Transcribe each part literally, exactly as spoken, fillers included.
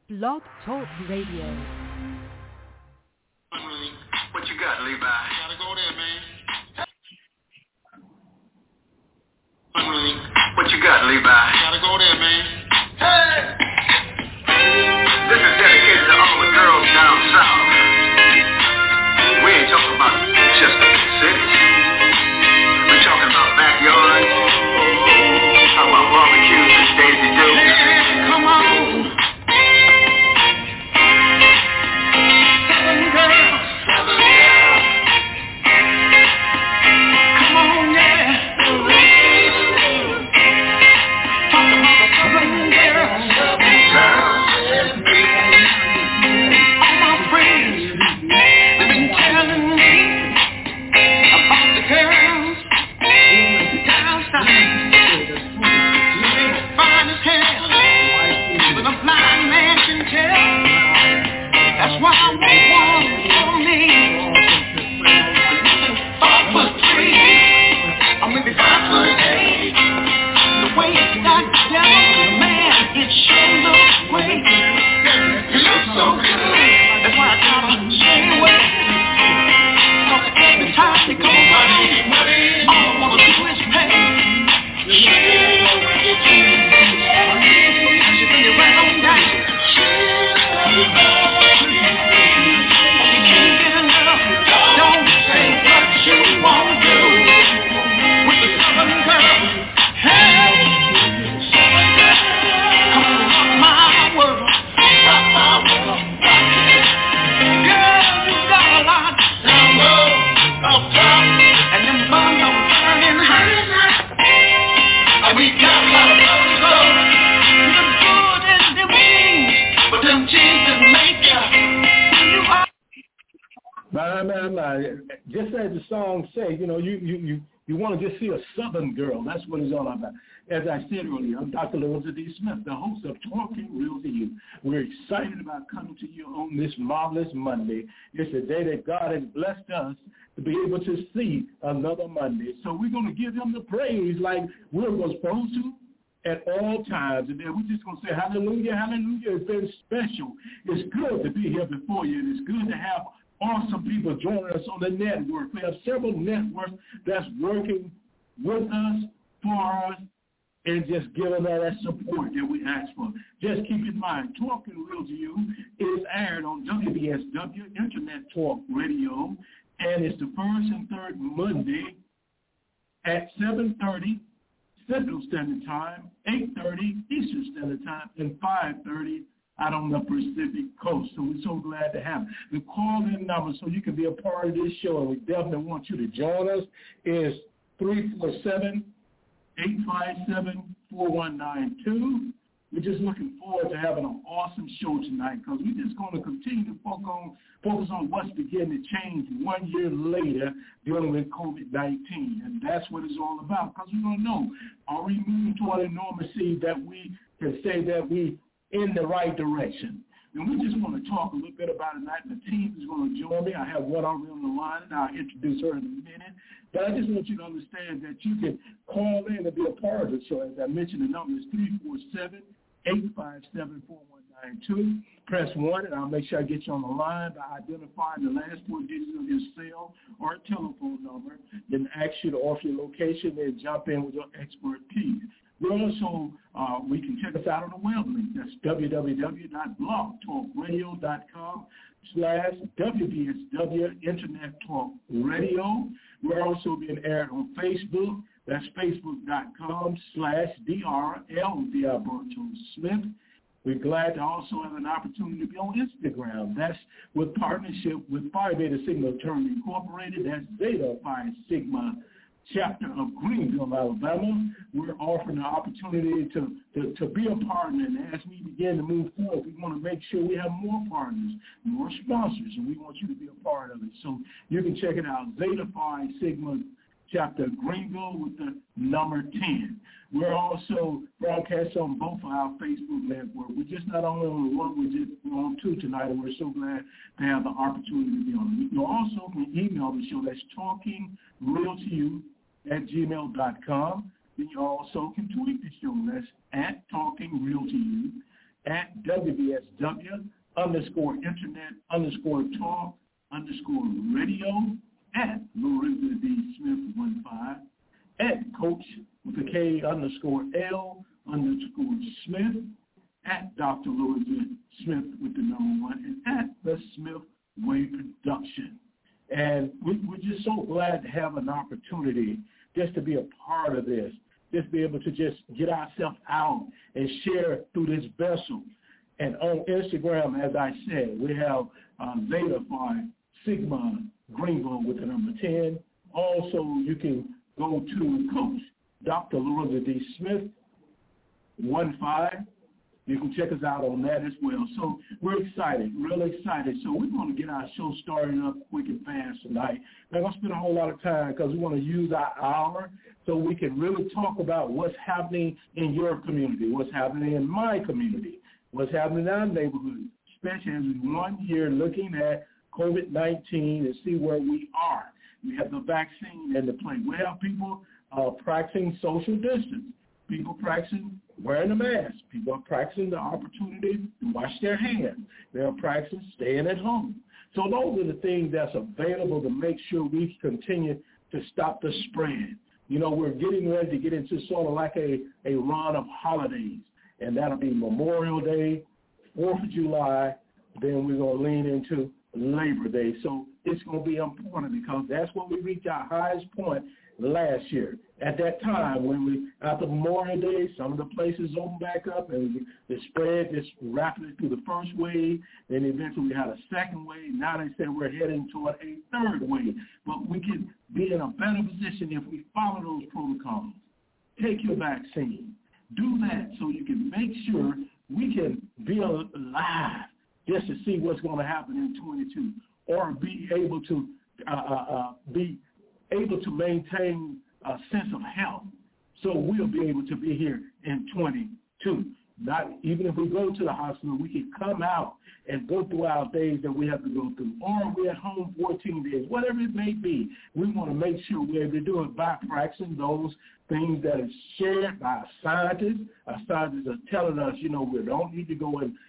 Blog Talk Radio. What you got, Levi? Gotta go there, man. What you got, Levi? Gotta go there, man. Hey! This is dedicated to all the girls down south. We ain't talking about just the cities. We're talking about backyards. Talking about barbecues and Daisy Dukes. Hey, come on. Southern girls. Southern girls. Come on, yeah. Talking about the Southern girls. Southern girls. All my friends, they've been telling me about the girls down south. Fine as hell, but a blind man can tell. That's why I want one for me. Five foot three, or maybe five foot eight. The way you got together, man, it sure looks great. You look so good, that's why I gotta stay away. Cause every time you go around, all I wanna do is pay. Yeah, when you do, you bring it right on down. You can't get enough, don't say what you wanna do with the Southern girl. Hey, Southern girl, come on, rock my world, rock my world, rock it. Girl, you got a lot down low, up top, and them buns are burning hot. And we got a lot of love to go. The good and the wings, but them Jesus make ya. You are. My, my, my. Just as the song says, you know, you, you, you, you want to just see a Southern girl. That's what it's all about. As I said earlier, I'm Doctor Lorenzo D. Smith, the host of Talking Real to You. We're excited about coming to you on this marvelous Monday. It's a day that God has blessed us to be able to see another Monday. So we're going to give him the praise like we're supposed to at all times. And then we're just going to say hallelujah, hallelujah. It's been special. It's good to be here before you. And it's good to have awesome people joining us on the network. We have several networks that's working with us, for us, and just giving us that support that we ask for. Just keep in mind, Talking Real to You is aired on W B S W, Internet Talk Radio, and it's the first and third Monday at seven thirty Central Standard Time, eight thirty Eastern Standard Time, and five thirty out on the Pacific Coast. So we're so glad to have the call-in number so you can be a part of this show, and we definitely want you to join us, is three four seven, eight five seven, four one nine two. We're just looking forward to having an awesome show tonight because we're just going to continue to focus on, focus on what's beginning to change one year later dealing with covid nineteen. And that's what it's all about because we don't know, are we moving toward a normalcy that we can say that we in the right direction? And we just want to talk a little bit about it tonight. The team is going to join me. I have one already on the line, and I'll introduce her in a minute. But I just want you to understand that you can call in and be a part of the show. As I mentioned, the number is three four seven, eight five seven, four one nine two. Press one, and I'll make sure I get you on the line by identifying the last four digits of your cell or telephone number. Then ask you to offer your location and jump in with your expertise. We also, uh, we can check us out on the web link. That's w w w dot blog talk radio dot com slash W B S W Internet Talk Radio. We're also being aired on Facebook. That's facebook.com slash DRL D Alberto Smith. We're glad to also have an opportunity to be on Instagram. That's with partnership with Phi Beta Sigma Attorney Incorporated. That's Beta Phi Sigma chapter of Greenville, Alabama. We're offering the opportunity to, to, to be a partner. And as we begin to move forward, we want to make sure we have more partners, more sponsors, and we want you to be a part of it. So you can check it out, Zeta Phi Sigma chapter Greenville with the number ten. We're also broadcast on both of our Facebook network. We're just not only on one, we're just we're on two tonight, and we're so glad to have the opportunity to be on. You also can email the show. That's talking real to you at gmail dot com. Then you also can tweet the show. That's at Talking Real to You. at W B S W underscore internet underscore talk underscore radio, at Lorenzo D. Smith one five, at Coach with a K underscore L underscore Smith, at Doctor Lorenzo Smith with the number one, and at the Smith Way Production. And we, we're just so glad to have an opportunity just to be a part of this, just be able to just get ourselves out and share through this vessel. And on Instagram, as I said, we have uh, Zeta Phi Sigma Greenville with the number ten. Also, you can go to Coach Doctor Lorenzo D. Smith one five. You can check us out on that as well. So we're excited, really excited. So we're going to get our show started up quick and fast tonight. We're going to spend a whole lot of time because we want to use our hour so we can really talk about what's happening in your community, what's happening in my community, what's happening in our neighborhood, especially as we one year looking at COVID nineteen and see where we are. We have the vaccine in the play. We have people uh, practicing social distance, people practicing wearing a mask. People are practicing the opportunity to wash their hands. They are practicing staying at home. So those are the things that's available to make sure we continue to stop the spread. You know, we're getting ready to get into sort of like a, a run of holidays, and that'll be Memorial Day, fourth of July, then we're going to lean into Labor Day. So it's going to be important because that's when we reach our highest point last year. At that time, when we, after Memorial Day, some of the places opened back up and the spread just rapidly through the first wave. Then eventually we had a second wave. Now they say we're heading toward a third wave. But we can be in a better position if we follow those protocols. Take your vaccine. Do that so you can make sure we can be alive just to see what's going to happen in twenty-two, or be able to uh, uh, be able to maintain a sense of health, so we'll be able to be here in twenty-two. Not even if we go to the hospital, we can come out and go through our days that we have to go through, or we're at home fourteen days, whatever it may be. We want to make sure we're able to do it by practicing those things that are shared by our scientists. Our scientists are telling us, you know, we don't need to go in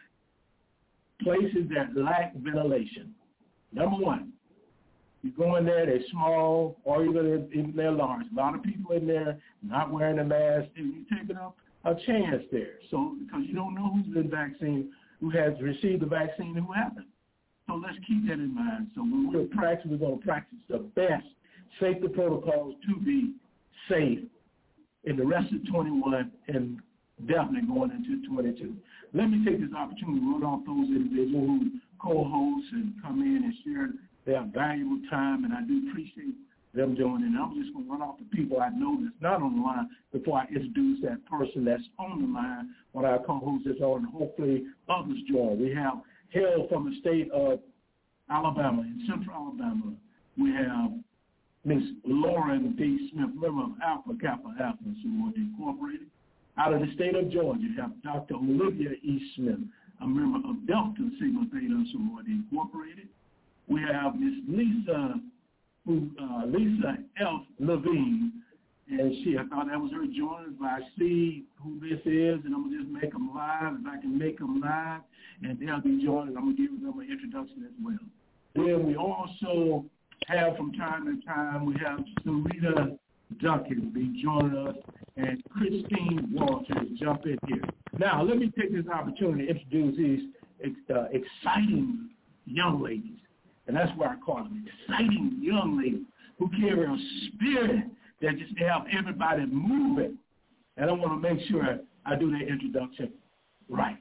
places that lack ventilation. Number one, you go in there, they're small, or you're in there large. A lot of people in there not wearing a mask, and you're taking up a chance there. So, because you don't know who's been vaccinated, who has received the vaccine, and who hasn't. So let's keep that in mind. So when we're practicing, we're going to practice the best safety protocols to be safe in the rest of twenty-one and definitely going into twenty-two. Let me take this opportunity to run off those individuals who co-host and come in and share their valuable time, and I do appreciate them joining. I'm just going to run off the people I know that's not on the line before I introduce that person that's on the line when our co-host is on, and hopefully others join. We have hail from the state of Alabama, in central Alabama. We have Miss Lauren D. Smith, member of Alpha Kappa Alpha Sorority Incorporated. Out of the state of Georgia, you have Doctor Olivia E. Smith, a member of Delta Sigma Theta Sorority Incorporated. We have Miss Lisa, who, uh, Lisa F. Levine, and she, I thought that was her joining, but I see who this is, and I'm going to just make them live, if I can make them live, and they'll be joining. I'm going to give them an introduction as well. Then we also have, from time to time, we have Sarita Duncan be joining us, and Christine Walters jump in here. Now, let me take this opportunity to introduce these uh, exciting young ladies. And that's why I call them exciting young ladies who carry a spirit that just have everybody moving. And I want to make sure I do their introduction right.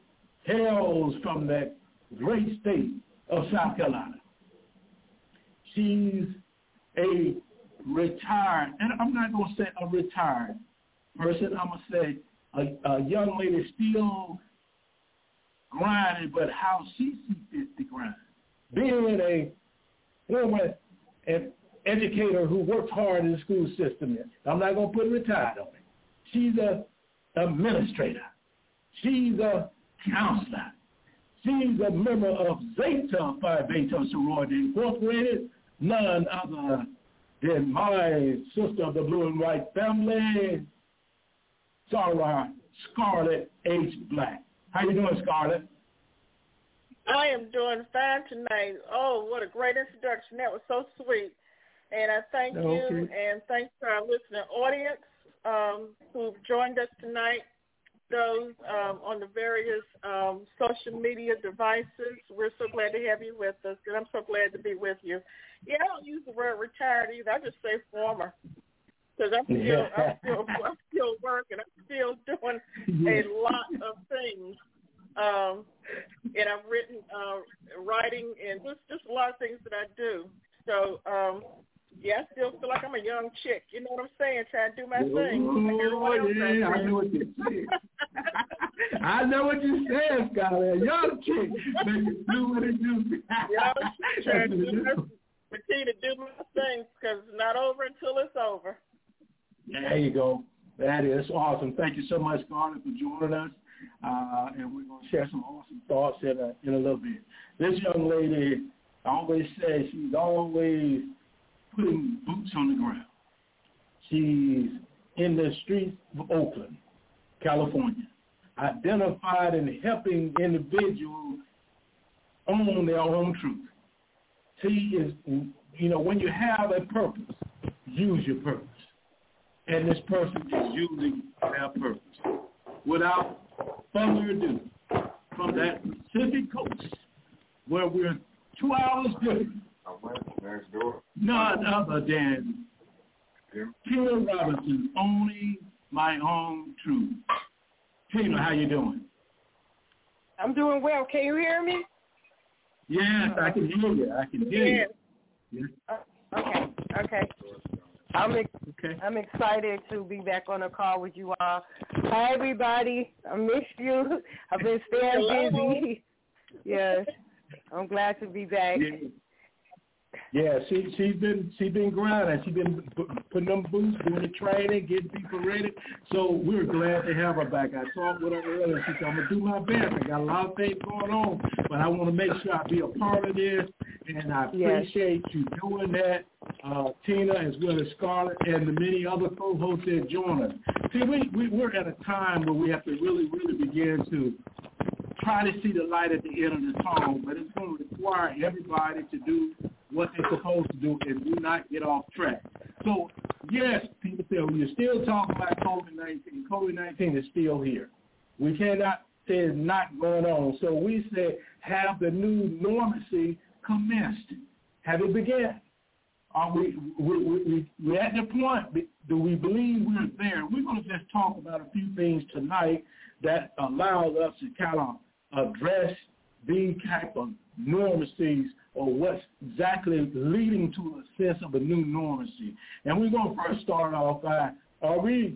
Hails from that great state of South Carolina. She's a retired, and I'm not going to say a retired person. I'm going to say a, a young lady still grinding, but how she sees fit to grind. Being a woman, an educator who works hard in the school system, I'm not going to put retired on it. She's a administrator. She's a counselor. She's a member of Zeta Phi Beta Sorority Incorporated, none other than my sister of the blue and white family, Sarah Scarlett H. Black. How you doing, Scarlett? I am doing fine tonight. Oh, what a great introduction. That was so sweet. And I thank Okay. you and thanks to our listening audience um, who've joined us tonight, those um, on the various um, social media devices. We're so glad to have you with us, and I'm so glad to be with you. Yeah, I don't use the word retired either. I just say former. Because I'm still, I'm still, I'm still working. I'm still doing a lot of things, um, and I've written, uh, writing, and just, just a lot of things that I do. So, um, yeah, I still feel like I'm a young chick. You know what I'm saying? Trying to do my thing. Oh, yeah, I know what you're saying. I know what you're saying, Scarlett. A young chick, but you do what it do. Yeah, I'm trying to do my, continue to do my thing because it's not over until it's over. There you go. That is awesome. Thank you so much, Scarlett, for joining us. Uh, and we're going to share some awesome thoughts in a, in a little bit. This young lady always says she's always putting boots on the ground. She's in the streets of Oakland, California, identified and helping individuals own their own truth. She is, you know, when you have a purpose, use your purpose. And this person is using their purpose. Without further ado, from that Pacific coast, where we're two hours different, none other than Tina Robinson, Owning My Own Truth. Tina, how you doing? I'm doing well. Can you hear me? Yes, I can hear you. I can hear yes. you. Uh, okay, okay. I'm ex- okay. I'm excited to be back on a call with you all. Hi, everybody. I missed you. I've been staying Hello. busy. Yes, I'm glad to be back. Yeah. Yeah, she she's been she been grinding. She's been putting them boots, doing the training, getting people ready. So we're glad to have her back. I talked with her earlier. She said, "I'm gonna do my best. I got a lot of things going on, but I want to make sure I be a part of this." And I appreciate yes. you doing that, uh, Tina, as well as Scarlett, and the many other co-hosts that join us. See, we, we we're at a time where we have to really, really begin to try to see the light at the end of the tunnel, but it's going to require everybody to do what they're supposed to do and do not get off track. So, yes, people say, well, you're still talking about COVID nineteen. COVID nineteen is still here. We cannot say it's not going on. So we say, have the new normalcy commenced? Have it begun? Are we, we, we, we, we're at the point, do we believe we're there? We're going to just talk about a few things tonight that allows us to kind of address these type of normalcies or what's exactly leading to a sense of a new normalcy. And we're going to first start off by, are we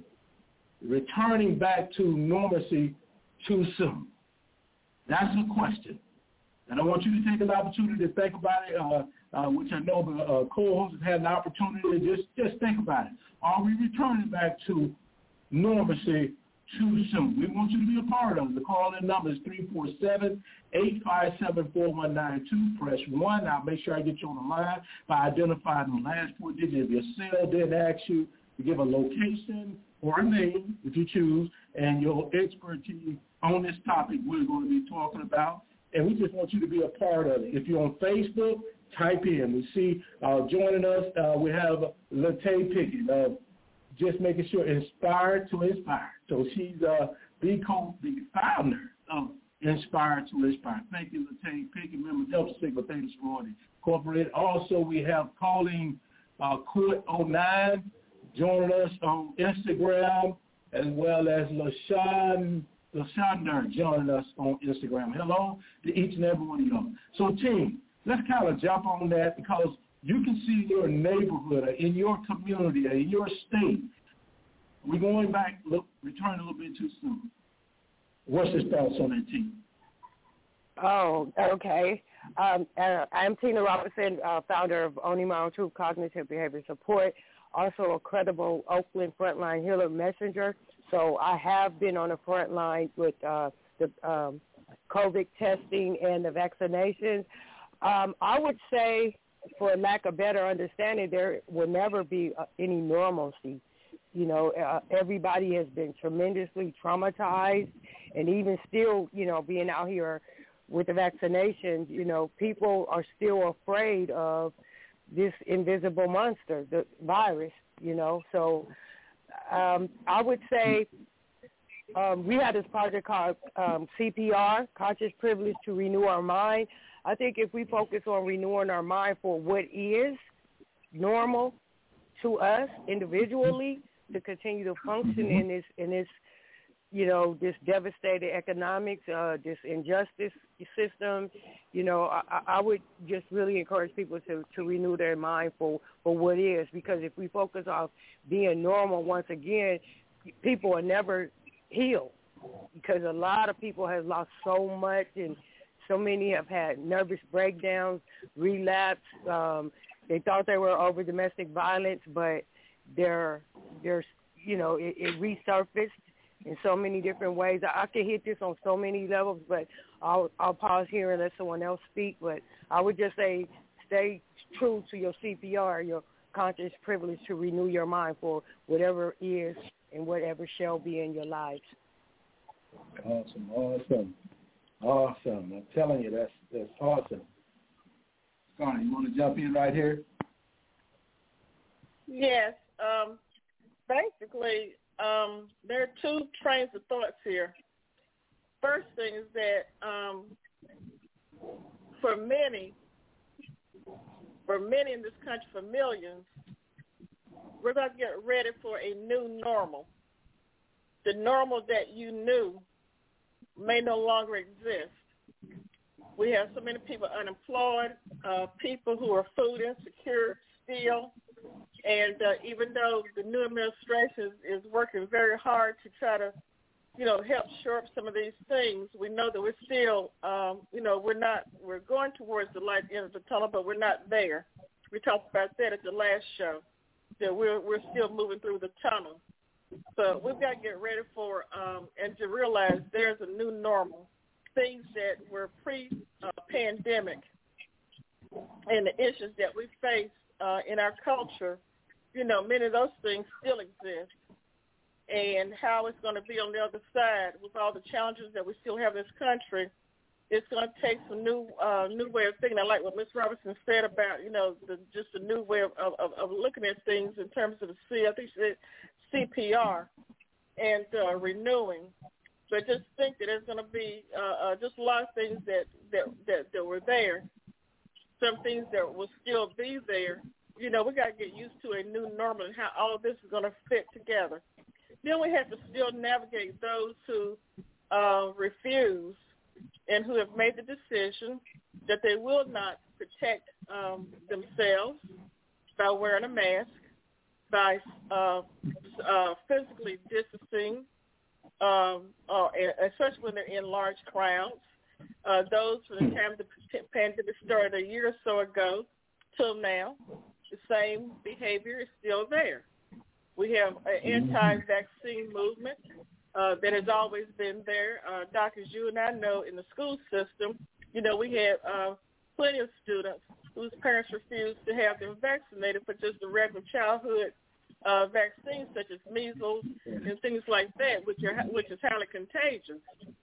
returning back to normalcy too soon? That's the question. And I want you to take an opportunity to think about it, uh, uh, which I know the uh, co-hosts have had an opportunity to just, just think about it. Are we returning back to normalcy too soon? We want you to be a part of it. The call-in number is three four seven, eight five seven, four one nine two. Press one. I'll make sure I get you on the line by identifying the last four digits of your cell, then ask you to give a location or a name, if you choose, and your expertise on this topic we're going to be talking about. And we just want you to be a part of it. If you're on Facebook, type in. We see uh, joining us, uh, we have Latay Pickett, uh, just making sure Inspired to Inspire. So she's uh, the, co- the founder of Inspired to Inspire. Thank you, Latay Pickett, member of Delta Sigma Theta Sorority Incorporated. Also, we have Calling uh, Court oh nine joining us on Instagram, as well as LaShawn LaShonda joining us on Instagram. Hello to each and every one of y'all. So, team, let's kind of jump on that because you can see in your neighborhood or in your community or in your state, we're going back, look, return a little bit too soon. What's your thoughts on that, team? Oh, okay. Um, uh, I'm Tina Robinson, uh, founder of Owning My Own Truth Cognitive Behavior Support, also a credible Oakland frontline healer messenger. So I have been on the front line with uh, the um, COVID testing and the vaccinations. Um, I would say, for lack of better understanding, there will never be uh, any normalcy. You know, uh, everybody has been tremendously traumatized, And even still, you know, being out here with the vaccinations, you know, people are still afraid of this invisible monster, the virus, you know. So um, I would say um, we had this project called um, C P R, Conscious Privilege to Renew Our Mind. I think if we focus on renewing our mind for what is normal to us individually to continue to function in this, in this, you know, this devastated economics, uh, this injustice system, you know, I, I would just really encourage people to, to renew their mind for, for what is, because if we focus on being normal once again, people are never healed, because a lot of people have lost so much, and so many have had nervous breakdowns, relapse. Um, they thought they were over domestic violence, but they're, they're you know, it, it resurfaced in so many different ways. I, I could hit this on so many levels, but I'll, I'll pause here and let someone else speak. But I would just say stay true to your C P R, your conscious privilege to renew your mind for whatever is and whatever shall be in your lives. Awesome, awesome, awesome. I'm telling you, that's that's awesome. Connie, you want to jump in right here? Yes. Um, basically, um, there are two trains of thoughts here. First thing is that um, for many, for many in this country, for millions, we're going to get ready for a new normal. The normal that you knew may no longer exist. We have so many people unemployed, uh, people who are food insecure still, and uh, even though the new administration is, is working very hard to try to, you know, help shore up some of these things, we know that we're still, um, you know, we're not, we're going towards the light end of the tunnel, but we're not there. We talked about that at the last show, that we're we're still moving through the tunnel. But we've got to get ready for um, and to realize there's a new normal. Things that were pre-pandemic uh, and the issues that we face uh, in our culture, you know, many of those things still exist. And how it's going to be on the other side with all the challenges that we still have in this country, it's going to take some new uh, new way of thinking. I like what Miz Robertson said about, you know, the, just a new way of, of, of looking at things in terms of the C, I think she said C P R and uh, renewing. But just think that there's going to be uh, uh, just a lot of things that, that, that, that were there, some things that will still be there. You know, we got to get used to a new normal and how all of this is going to fit together. Then we have to still navigate those who uh, refuse and who have made the decision that they will not protect um, themselves by wearing a mask, by uh, uh, physically distancing, um, uh, especially when they're in large crowds. Uh, those from the time the pandemic started a year or so ago till now, the same behavior is still there. We have an anti-vaccine movement uh, that has always been there. Uh, doctors, you and I know in the school system, you know, we have uh, plenty of students whose parents refuse to have them vaccinated for just the regular childhood uh, vaccines such as measles and things like that, which are which is highly contagious.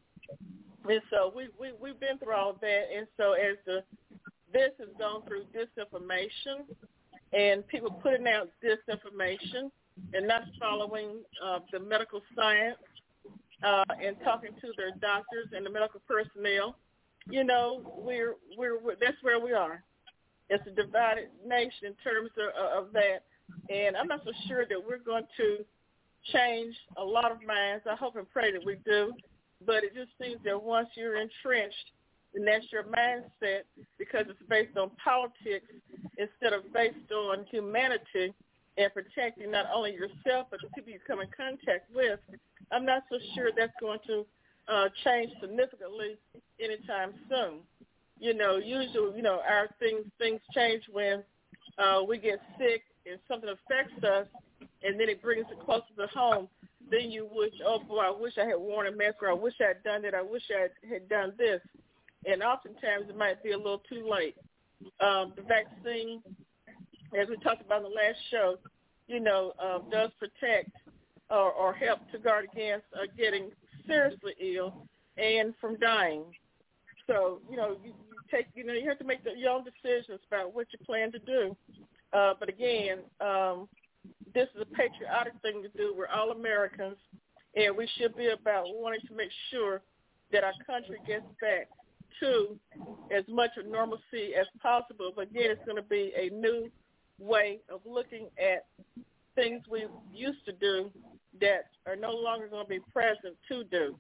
And so we, we, we've been through all of that. And so as the this has gone through disinformation and people putting out disinformation and not following uh, the medical science uh, and talking to their doctors and the medical personnel, you know, we're, we're, we're that's where we are. It's a divided nation in terms of, of that. And I'm not so sure that we're going to change a lot of minds. I hope and pray that we do. But it just seems that once you're entrenched, and that's your mindset, because it's based on politics instead of based on humanity and protecting not only yourself but the people you come in contact with, I'm not so sure that's going to uh, change significantly anytime soon. You know, usually, you know, our things things change when uh, we get sick and something affects us, and then it brings it closer to home. Then you wish, oh boy, I wish I had worn a mask, or I wish I had done that, I wish I had done this. And oftentimes it might be a little too late. Um, the vaccine, as we talked about in the last show, you know, uh, does protect or, or help to guard against uh, getting seriously ill and from dying. So, you know, you, you take, you know, you have to make the, your own decisions about what you plan to do. Uh, but again, um, this is a patriotic thing to do. We're all Americans, and we should be about wanting to make sure that our country gets back to as much of normalcy as possible. But again, it's going to be a new way of looking at things we used to do that are no longer going to be present to do.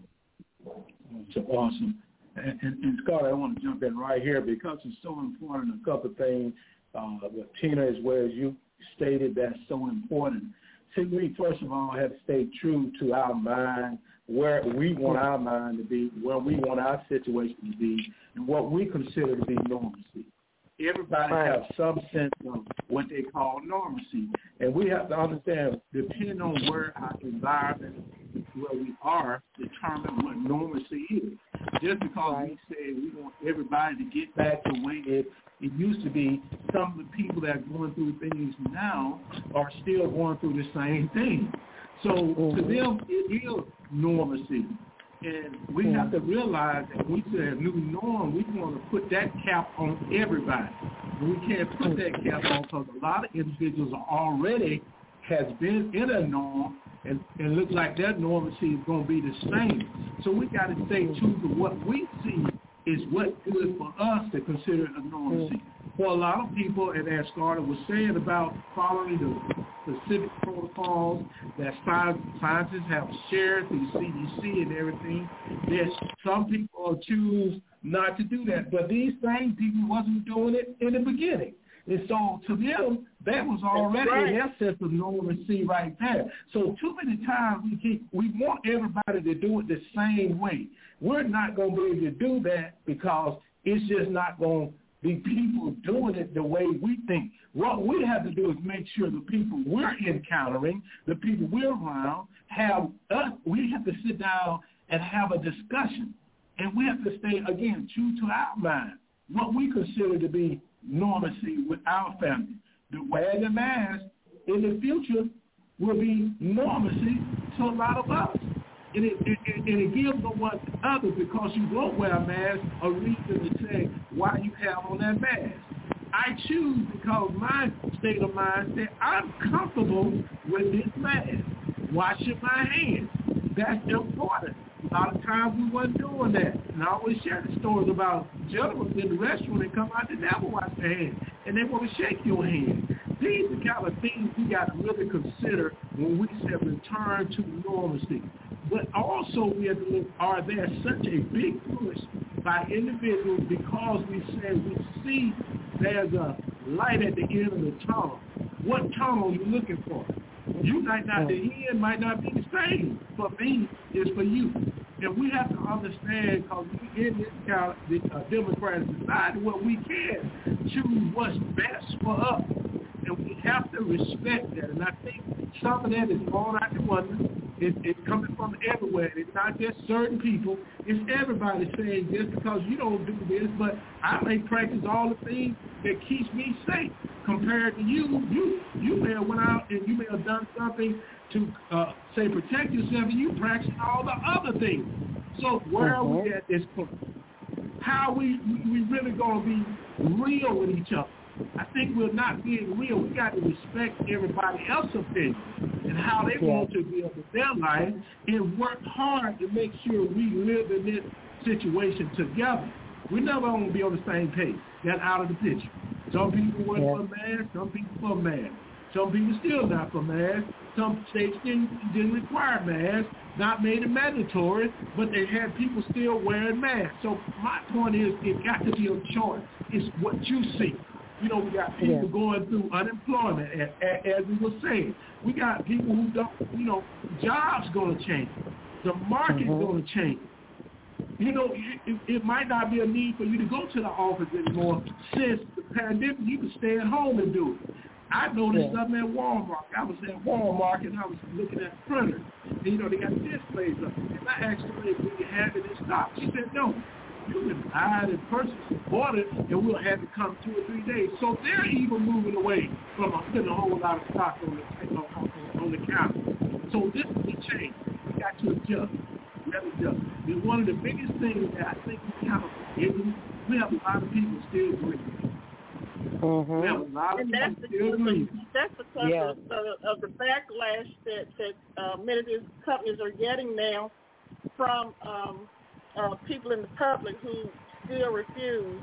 That's awesome. And, and, and Scott, I want to jump in right here because it's so important. A couple of things uh, with Tina, as well as you stated, that's so important. See, we first of all have to stay true to our mind, where we want our mind to be, where we want our situation to be, and what we consider to be normalcy. Everybody right. has some sense of what they call normalcy, and we have to understand, depending on where our environment, where we are, determine what normalcy is. Just because right. we say we want everybody to get back to the way it, it used to be, some of the people that are going through things now are still going through the same thing. So mm-hmm. to them, it is normalcy. And we mm-hmm. have to realize that when we say a new norm, we want to put that cap on everybody. And we can't put that cap on because a lot of individuals are already has been in a norm and, and look like that normalcy is going to be the same. So we got to stay true to what we see is what's good for us to consider a normalcy. Mm-hmm. For a lot of people, and as Carter was saying about following the specific protocols that scientists have shared through C D C and everything, that some people choose not to do that. But these same people wasn't doing it in the beginning. And so to them, that was already right. in their sense of normalcy right there. So too many times we keep, we want everybody to do it the same way. We're not going to be able to do that because it's just not going to be people doing it the way we think. What we have to do is make sure the people we're encountering, the people we're around, have us, we have to sit down and have a discussion. And we have to stay, again, true to our mind, what we consider to be normalcy with our family. The wearing the mask in the future will be normalcy to a lot of us. And it, it, it, and it gives no one to others because you won't wear a mask a reason to say why you have on that mask. I choose because my state of mind said I'm comfortable with this mask. Washing my hands. That's important. A lot of times we wasn't doing that. And I always share the stories about gentlemen in the restaurant that come out, they never wash their hands, and they want to shake your hand. These are the kind of things we got to really consider when we say return to normalcy. But also we have to look, are there such a big push by individuals because we say we see there's a light at the end of the tunnel. What tunnel are you looking for? You might not, the end might not be the same for me as for you. And we have to understand, because we in this kind of this, uh, democratic society where we can choose what's best for us. And we have to respect that. And I think some of that is going out the window. It, it's coming from everywhere. It's not just certain people. It's everybody saying just because you don't do this, but I may practice all the things that keeps me safe. Compared to you, you you may have went out and you may have done something to, uh, say, protect yourself, and you practice all the other things. So where mm-hmm. are we at this point? How are we, we really going to be real with each other? I think we're not being real. We got to respect everybody else's opinion and how they yeah. want to live their life and work hard to make sure we live in this situation together. We're never going to be on the same page. That's out of the picture. Some people went yeah. for a mask, some people for a mask. Some people still not for masks. Some states didn't, didn't require masks, not made it mandatory, but they had people still wearing masks. So my point is, it got to be a choice. It's what you see. You know, we got people yeah. going through unemployment, as, as we were saying. We got people who don't, you know, jobs going to change. The market's mm-hmm. going to change. You know, it, it might not be a need for you to go to the office anymore. Since the pandemic, you can stay at home and do it. I noticed yeah. something at Walmart. I was at Walmart and I was looking at printers. And, you know, they got displays up. And I asked her if we could have it in stock. She said, no. You can buy it and purchase it, order it, and we'll have it come two or three days. So they're even moving away from putting a whole lot of stock on the, on, on, on the counter. So this is a change. We got to adjust. let me tell you, it's one of the biggest things that I think we kind of forgetting. We have a lot of people still grieving. Mm-hmm. We have a lot of and people that's still because grieving. of, that's because Yeah. of, uh, of the backlash that, that uh, many of these companies are getting now from um, uh, people in the public who still refuse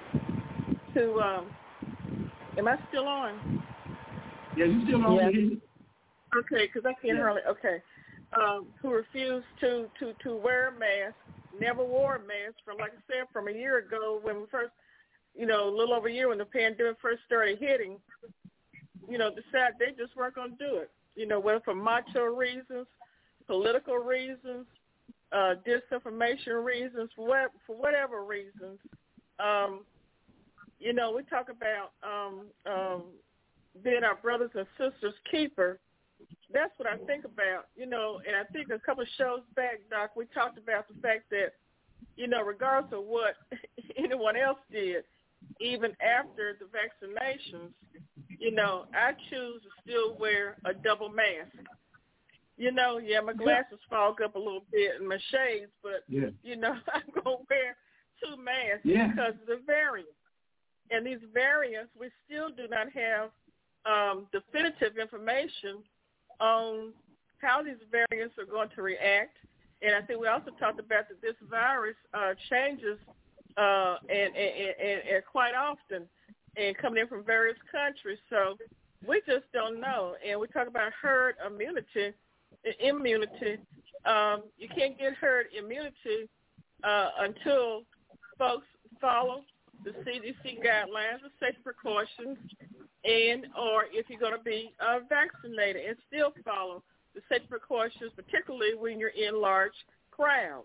to, um, am I still on? Yeah, you still on Yeah. here? Okay, because I can't Yeah. hardly, okay. Um, who refuse to, to, to wear a mask, never wore a mask from, like I said, from a year ago when we first, you know, a little over a year when the pandemic first started hitting, you know, decided they just weren't going to do it. You know, whether for macho reasons, political reasons, uh, disinformation reasons, for, what, for whatever reasons. Um, you know, we talk about um, um, being our brothers and sisters' keeper. That's what I think about, you know, and I think a couple of shows back, Doc, we talked about the fact that, you know, regardless of what anyone else did, even after the vaccinations, you know, I choose to still wear a double mask. You know, yeah, my glasses fog up a little bit and my shades, but, yeah. you know, I'm going to wear two masks yeah. because of the variants. And these variants, we still do not have um, definitive information on how these variants are going to react. And I think we also talked about that this virus uh, changes uh, and, and, and, and quite often and coming in from various countries. So we just don't know. And we talk about herd immunity. Immunity. Um, you can't get herd immunity uh, until folks follow the C D C guidelines of safety precautions, and or if you're going to be uh, vaccinated, and still follow the safety precautions, particularly when you're in large crowds.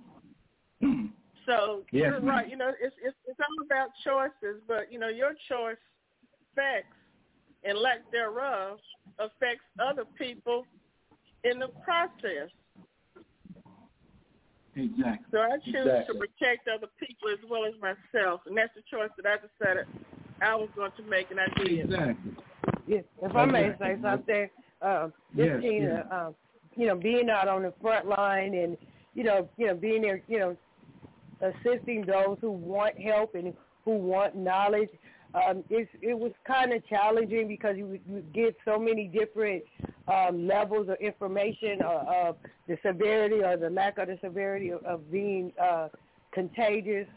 So yes, you're ma'am. right. You know, it's, it's it's all about choices, but you know, your choice affects and lack thereof affects other people in the process. Exactly. So I choose exactly. to protect other people as well as myself, and that's the choice that I decided I was going to make, and I did. Exactly. Yes, if I may say something, uh, this yes, Gina, yes. uh, you know, being out on the front line and, you know, you know, being there, you know, assisting those who want help and who want knowledge, um, it's, it was kind of challenging because you, you get so many different um, levels of information of, of the severity or the lack of the severity of, of being uh, contagious,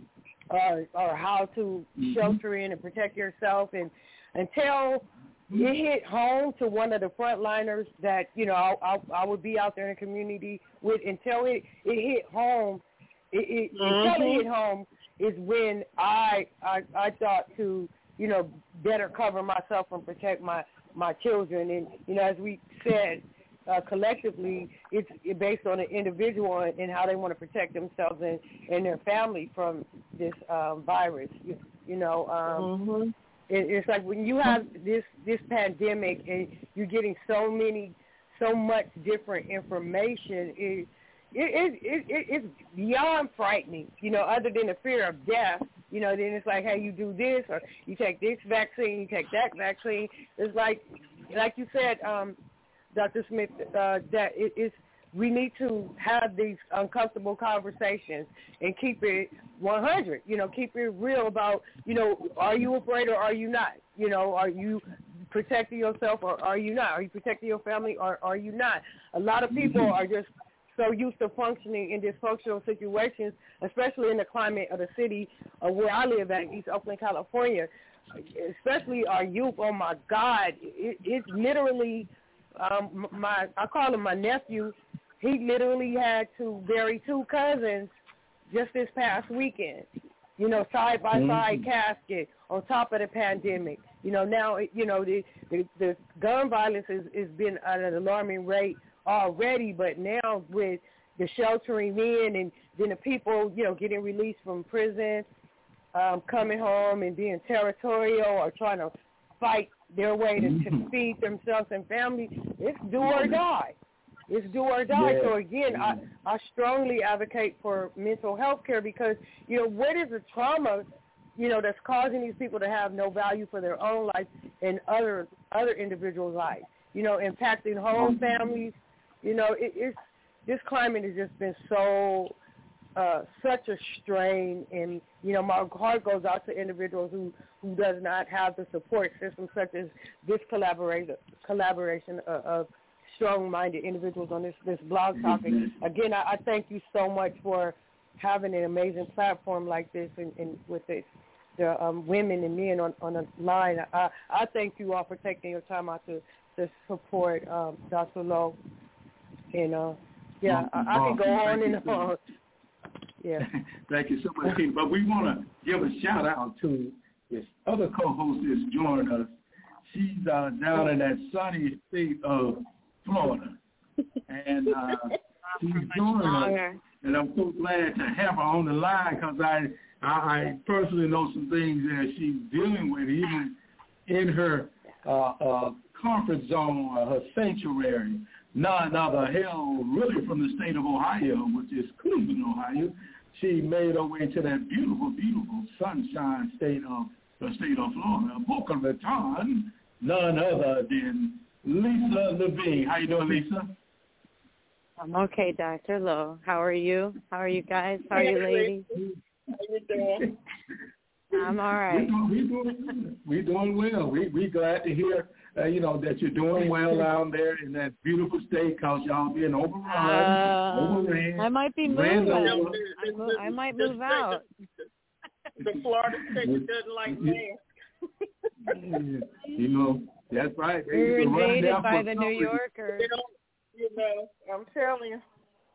uh, or how to mm-hmm. shelter in and protect yourself. And until it hit home to one of the frontliners that, you know, I, I, I would be out there in the community with, until it, it hit home, it, it, mm-hmm. until it hit home is when I, I I thought to, you know, better cover myself and protect my, my children. And, you know, as we said, uh, collectively, it's based on an individual and, and how they want to protect themselves and, and their family from this um, virus. You, you know, um, mm-hmm. it, it's like when you have this, this pandemic and you're getting so many, so much different information, it, It, it, it, it's beyond frightening, you know, other than the fear of death. You know, then it's like, hey, you do this or you take this vaccine, you take that vaccine. It's like, like you said, um, Doctor Smith, uh, that it, it's, we need to have these uncomfortable conversations and keep it one hundred, you know, keep it real about, you know, are you afraid or are you not? You know, are you protecting yourself or are you not? Are you protecting your family or are you not? A lot of people are just so used to functioning in dysfunctional situations, especially in the climate of the city of where I live at, East Oakland, California, especially our youth. Oh, my God. It, it's literally, um, my I call him my nephew. He literally had to bury two cousins just this past weekend, you know, side-by-side mm-hmm. casket on top of the pandemic. You know, now, you know, the, the, the gun violence has, has been at an alarming rate already, but now with the sheltering in and then the people, you know, getting released from prison, um, coming home and being territorial or trying to fight their way to, mm-hmm. to feed themselves and family, it's do or die. It's do or die. Yeah. So, again, yeah. I, I strongly advocate for mental health care because, you know, what is the trauma, you know, that's causing these people to have no value for their own life and other other individuals' lives, you know, impacting whole families. You know, it, it's this climate has just been so uh, such a strain, and you know, my heart goes out to individuals who, who does not have the support system, such as this collaboration collaboration of, of strong-minded individuals on this this blog topic. Again, I, I thank you so much for having an amazing platform like this, and, and with the, the um, women and men on, on the line. I, I thank you all for taking your time out to, to support um, Doctor Lowe. And, uh, yeah, I, I can go on and on. Yeah. Thank you so much, King. But we want to give a shout-out to this other co-host that's joined us. She's uh, down in that sunny state of Florida. And uh, she's joined us. And I'm so glad to have her on the line because I, I I personally know some things that she's dealing with, even in her uh, uh, comfort zone, uh, her sanctuary. None other hell really from the state of Ohio, which is Cleveland, Ohio. She made her way to that beautiful, beautiful sunshine state of the state of Florida, Boca Raton, none other than Lisa Levine. How you doing, Lisa? I'm okay, Doctor Lowe. How are you? How are you guys? How are you ladies? How you doing? I'm all right. We're doing, we're doing well. We, we're glad to hear, uh, you know, that you're doing well down there in that beautiful state because y'all being overrun, uh, overran. I might be moving. I, mo- I might move out. The Florida state doesn't like man. You know, that's right. We were invaded by the New Yorkers. You know, you know, I'm telling you.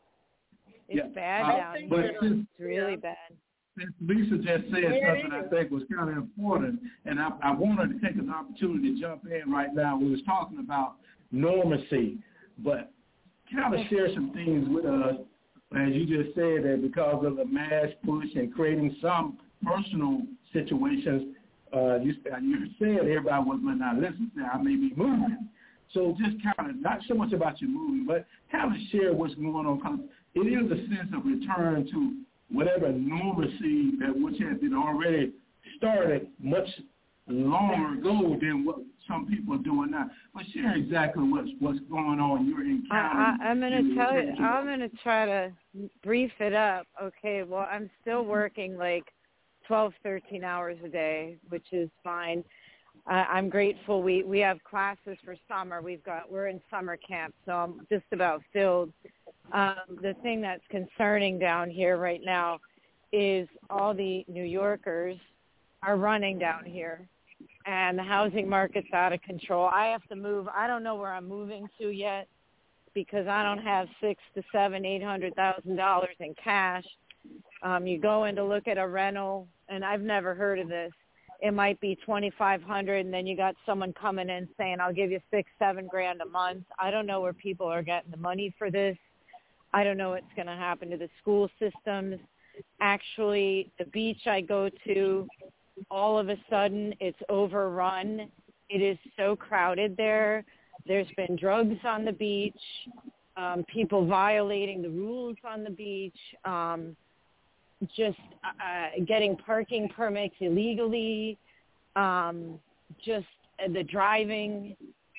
It's yeah. bad uh, down but here. since, It's really yeah. bad. Since Lisa just said yeah, something I think was kind of important, and I, I wanted to take an opportunity to jump in right now. We was talking about normacy, but kind of share some things with us, as you just said, that because of the mass push and creating some personal situations, uh, you, you said everybody was not listening. I may be moving. So just kind of, not so much about your moving, but kind of share what's going on, because it is a sense of return to whatever normalcy that which had been already started much longer ago than what some people are doing now. But share exactly what's what's going on. You're encountering. I, I, I'm going to tell you. I'm going to try to brief it up. Okay. Well, I'm still working like twelve, thirteen hours a day, which is fine. Uh, I'm grateful. We we have classes for summer. We've got we're in summer camp, so I'm just about filled. Um, the thing that's concerning down here right now is all the New Yorkers are running down here, and the housing market's out of control. I have to move. I don't know where I'm moving to yet because I don't have six to seven, eight hundred thousand dollars in cash. Um, you go in to look at a rental, and I've never heard of this. It might be twenty-five hundred dollars, and then you got someone coming in saying, I'll give you six, seven grand a month. I don't know where people are getting the money for this. I don't know what's going to happen to the school systems. Actually, the beach I go to, all of a sudden, it's overrun. It is so crowded there. There's been drugs on the beach, um, people violating the rules on the beach, um, just uh, getting parking permits illegally, um, just uh, the driving.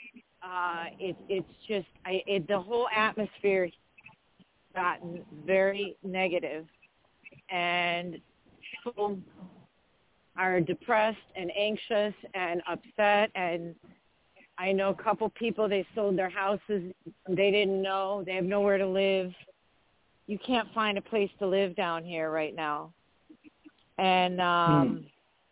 Uh, it, it's just I, it, the whole atmosphere gotten very negative, and people are depressed and anxious and upset. And I know a couple people, they sold their houses. They didn't know. They have nowhere to live. You can't find a place to live down here right now. And um, hmm.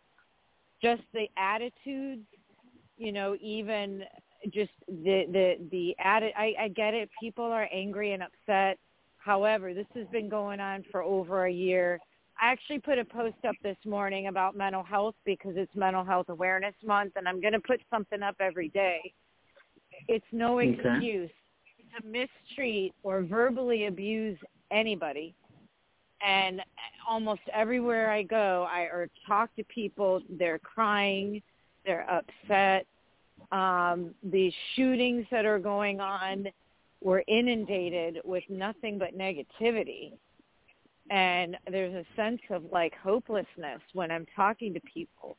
just the attitudes, you know, even just the, the, the atti- I, I get it. People are angry and upset. However, this has been going on for over a year. I actually put a post up this morning about mental health because it's Mental Health Awareness Month, and I'm going to put something up every day. It's no excuse okay. to mistreat or verbally abuse anybody. And almost everywhere I go, I or talk to people, they're crying, they're upset. Um, the shootings that are going on, we're inundated with nothing but negativity. And there's a sense of, like, hopelessness when I'm talking to people.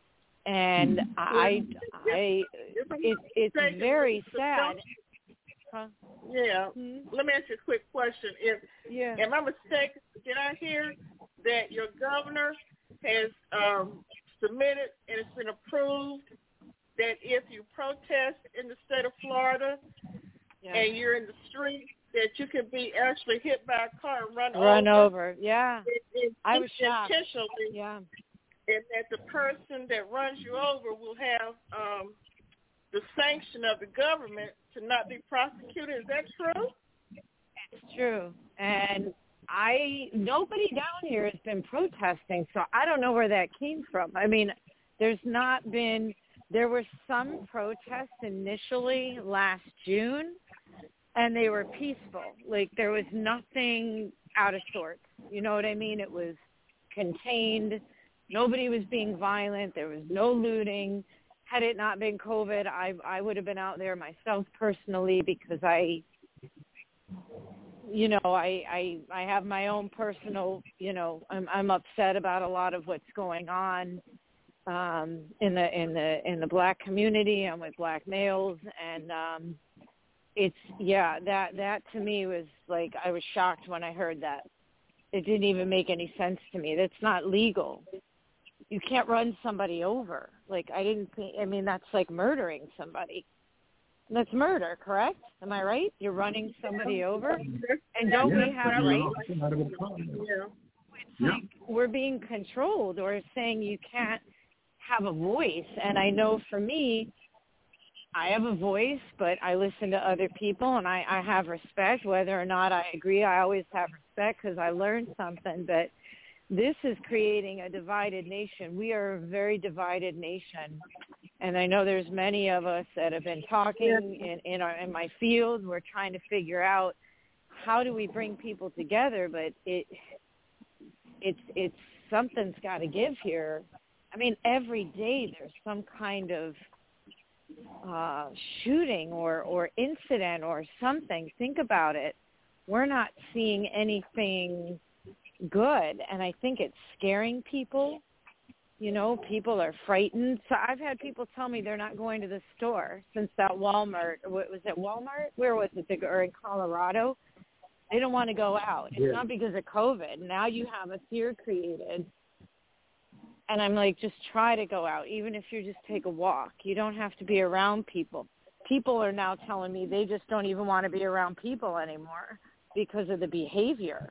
And I, I, it, it's very sad. Huh? Yeah. Hmm? Let me ask you a quick question. If Yeah. am I mistaken? Did I hear that your governor has um, submitted and it's been approved that if you protest in the state of Florida yeah. and you're in the street, that you can be actually hit by a car and run, run over? over? Yeah. It, it, I was shocked. Intentionally. Yeah. And that the person that runs you over will have um, the sanction of the government to not be prosecuted. Is that true? It's true. And I nobody down here has been protesting, so I don't know where that came from. I mean, there's not been there were some protests initially last June, and they were peaceful. Like there was nothing out of sorts. You know what I mean? It was contained. Nobody was being violent. There was no looting. Had it not been COVID, I I would have been out there myself personally because I, you know, I I, I have my own personal, you know, I'm I'm upset about a lot of what's going on um, in the in the in the black community and with black males, and um, it's yeah that that to me was like I was shocked when I heard that. It didn't even make any sense to me. That's not legal. You can't run somebody over. Like, I didn't think, I mean, that's like murdering somebody. That's murder, correct? Am I right? You're running somebody over? And don't we have rights? Yeah. It's like we're being controlled or saying you can't have a voice. And I know for me, I have a voice, but I listen to other people and I, I have respect. Whether or not I agree, I always have respect because I learned something. But this is creating a divided nation. We are a very divided nation. And I know there's many of us that have been talking in, in, our, in my field. We're trying to figure out how do we bring people together, but it it's it's something's got to give here. I mean, every day there's some kind of uh, shooting or, or incident or something. Think about it. We're not seeing anything good, and I think it's scaring people. You know, people are frightened. So I've had people tell me they're not going to the store since that Walmart. What was it, Walmart? Where was it? Or in Colorado? They don't want to go out. It's yeah. not because of COVID. Now you have a fear created. And I'm like, just try to go out, even if you just take a walk. You don't have to be around people. People are now telling me they just don't even want to be around people anymore because of the behavior.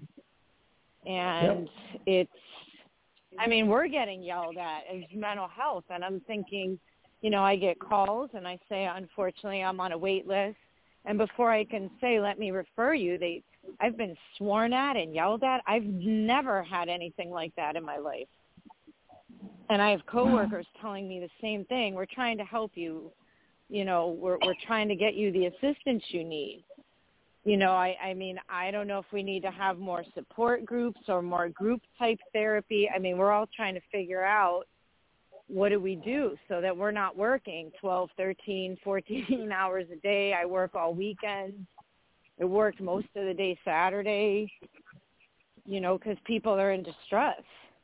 And yep. it's, I mean, we're getting yelled at as mental health. And I'm thinking, you know, I get calls and I say, unfortunately, I'm on a wait list. And before I can say, let me refer you, they, I've been sworn at and yelled at. I've never had anything like that in my life. And I have coworkers telling me the same thing. We're trying to help you. You know, we're we're trying to get you the assistance you need. You know, I, I mean, I don't know if we need to have more support groups or more group-type therapy. I mean, we're all trying to figure out what do we do so that we're not working twelve, thirteen, fourteen hours a day. I work all weekends. I worked most of the day Saturday, you know, because people are in distress.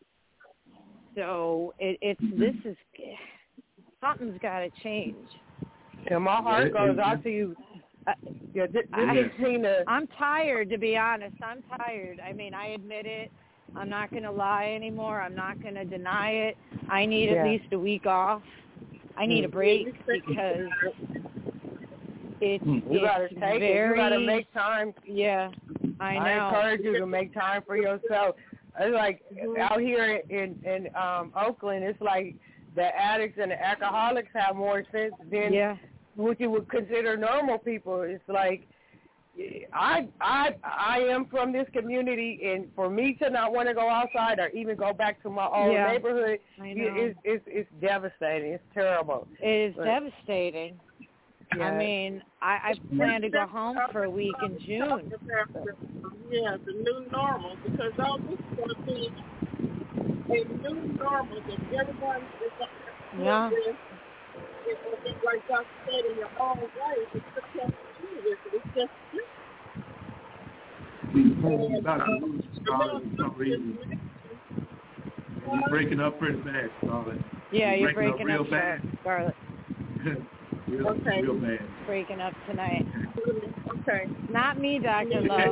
So it, it's this is something's got to change. Yeah, my heart goes out to you. Uh, yeah, this, this I, is Tina. I'm tired, to be honest. I'm tired. I mean, I admit it. I'm not going to lie anymore. I'm not going to deny it. I need yeah. at least a week off. I need a break because it's, you it's gotta take very. It. You got to make time. Yeah, I know. I encourage you to make time for yourself. It's like out here in in um, Oakland, it's like the addicts and the alcoholics have more sense than yeah. what you would consider normal people. It's like I I I am from this community, and for me to not want to go outside or even go back to my old yeah. neighborhood, I know. it's it's it's devastating. It's terrible. It is but, devastating. Yeah. I mean, I, I plan to go home for a week in June. Yeah, the new normal, because all this is going to be a new normal that everyone is going to yeah. with. It's like Doctor said, in your own way. It's just can't do with it. It's just different. About to lose Scarlett for some reason. You're breaking up pretty fast, Scarlett. Yeah, you're, you're breaking, breaking up real up, bad. Scarlett. real, okay. real bad. Breaking up tonight. Okay. Not me, Doctor Love.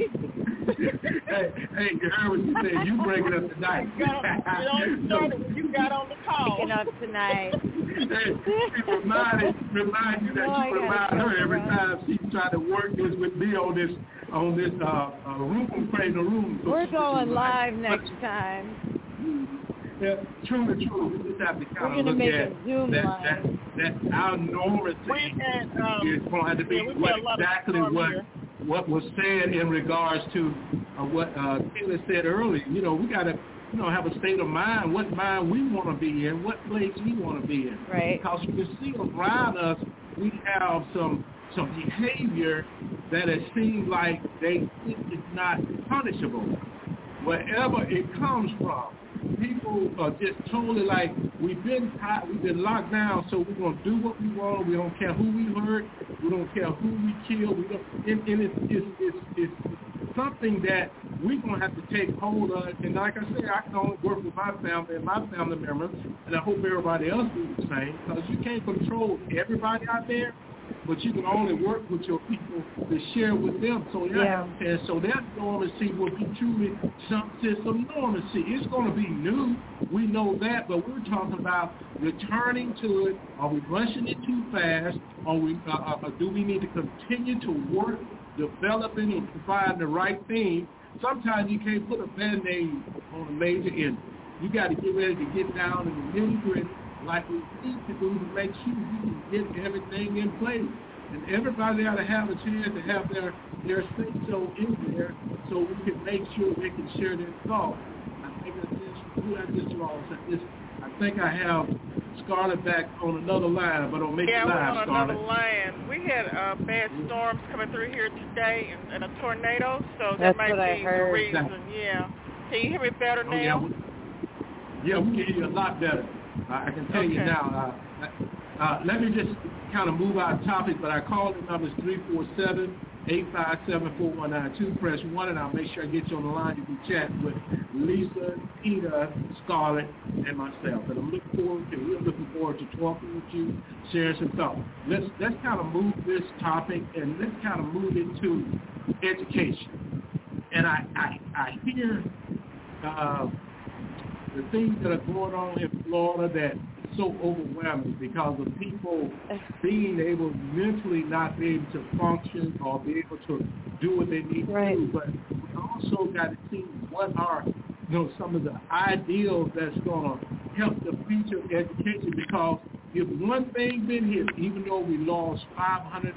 hey, hey, you heard what you said. You breaking up tonight. You, got on, you only started when you got on the call. Breaking up tonight. Hey, remind, remind you that No, you remind her every time she's trying to work this with me on this on this uh, uh room, creating a room. So We're going live like, next time. Yeah, true to true. We just have to kind of look make at a Zoom that, live. that, that our normalcy had, um, is going to have to be yeah, what exactly what here. what was said in regards to uh, what uh, Taylor said earlier. You know, we got to you know have a state of mind, what mind we want to be in, what place we want to be in. Right. Because you can see around us, we have some some behavior that it seems like they it is not punishable, wherever it comes from. People are just totally like, we've been tied, we've been locked down, so we're going to do what we want. We don't care who we hurt. We don't care who we kill. We don't, and, and it's, it's, it's, it's something that we're going to have to take hold of. And like I said, I can only work with my family and my family members, and I hope everybody else do the same, because you can't control everybody out there, but you can only work with your people to share with them. So yeah, yeah. And so that normalcy will be truly some sense of normalcy. It's going to be new. We know that, but we're talking about returning to it. Are we rushing it too fast? Are we? Uh, uh, do we need to continue to work, developing and providing the right thing? Sometimes you can't put a Band-Aid on a major injury. You got to get ready to get down in the nitty-gritty, like we need to do, to make sure we can get everything in place. And everybody ought to have a chance to have their, their say-so in there so we can make sure they can share their thoughts. I think I just, who I just lost. I, just, I think I have Scarlett back on another line, but on Make yeah, It Live, we're on Scarlett. another line. We had uh, bad storms coming through here today and, and a tornado, so That's that might what be I heard. the reason. Yeah. Can you hear me better oh, now? Yeah, we, yeah, we can hear you a lot better. Uh, I can tell okay. you now. Uh, uh, let me just kind of move our topic, but I call the numbers three four seven, eight five seven, four one nine two. Press one, and I'll make sure I get you on the line. You can chat with Lisa, Tina, Scarlett, and myself. And I'm looking forward to, we're looking forward to talking with you, sharing some thoughts. Let's, let's kind of move this topic, and let's kind of move into education. And I, I, I hear uh, the things that are going on in Florida that so overwhelming because of people being able mentally not be able to function or be able to do what they need right. to do. But we also got to see what are you know some of the ideals that's going to help the future of education. Because if one thing been here, even though we lost five hundred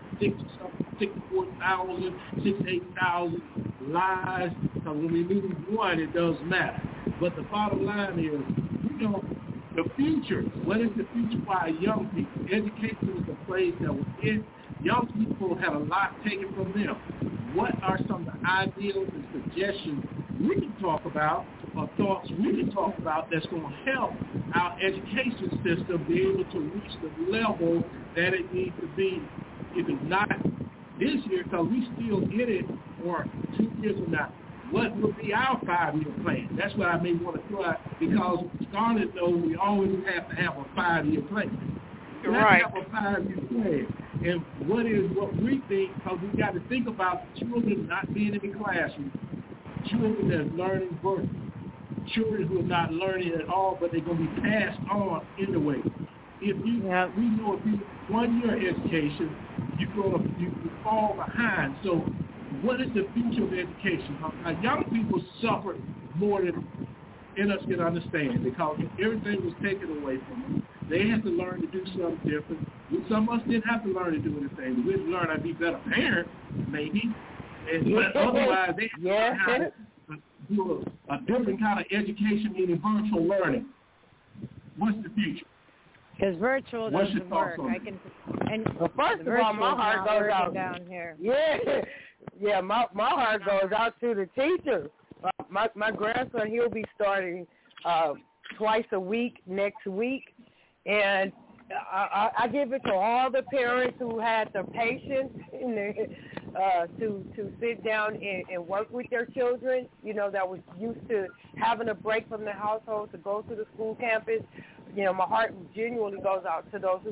sixty-four thousand, sixty-eight thousand lives, because when we lose one, it does matter. But the bottom line is, you know, the future. What is the future for our young people? Education was a place that was in. Young people had a lot taken from them. What are some of the ideals and suggestions we can talk about, or thoughts we can talk about that's going to help our education system be able to reach the level that it needs to be, if it's not this year, because we still get it, or two years from now. What would be our five-year plan? That's what I may want to throw out, because Scarlett knows we always have to have a five-year plan. We have right. to have a five-year plan. And what is what we think, because we got to think about children not being in the classroom, children that's learning virtually, children who are not learning at all, but they're going to be passed on anyway. If you, yep. we know if you one-year education, you're going to you, you fall behind. So what is the future of education? Now, young people suffer more than in us can understand, because everything was taken away from them. They had to learn to do something different. Some of us didn't have to learn to do anything. We had to learn how to be better parents, maybe. And, yeah. But otherwise, they had to yeah. learn how to do a, a different kind of education, meaning virtual learning. What's the future? Because virtual What's doesn't work. I can. And well, first of all, my heart goes out down here. Yeah, yeah. My my heart goes out to the teachers. Uh, my my grandson, he'll be starting uh, twice a week next week, and I, I, I give it to all the parents who had the patience and the, uh, to to sit down and, and work with their children. You know, that was used to having a break from the household to go to the school campus. You know, my heart genuinely goes out to those who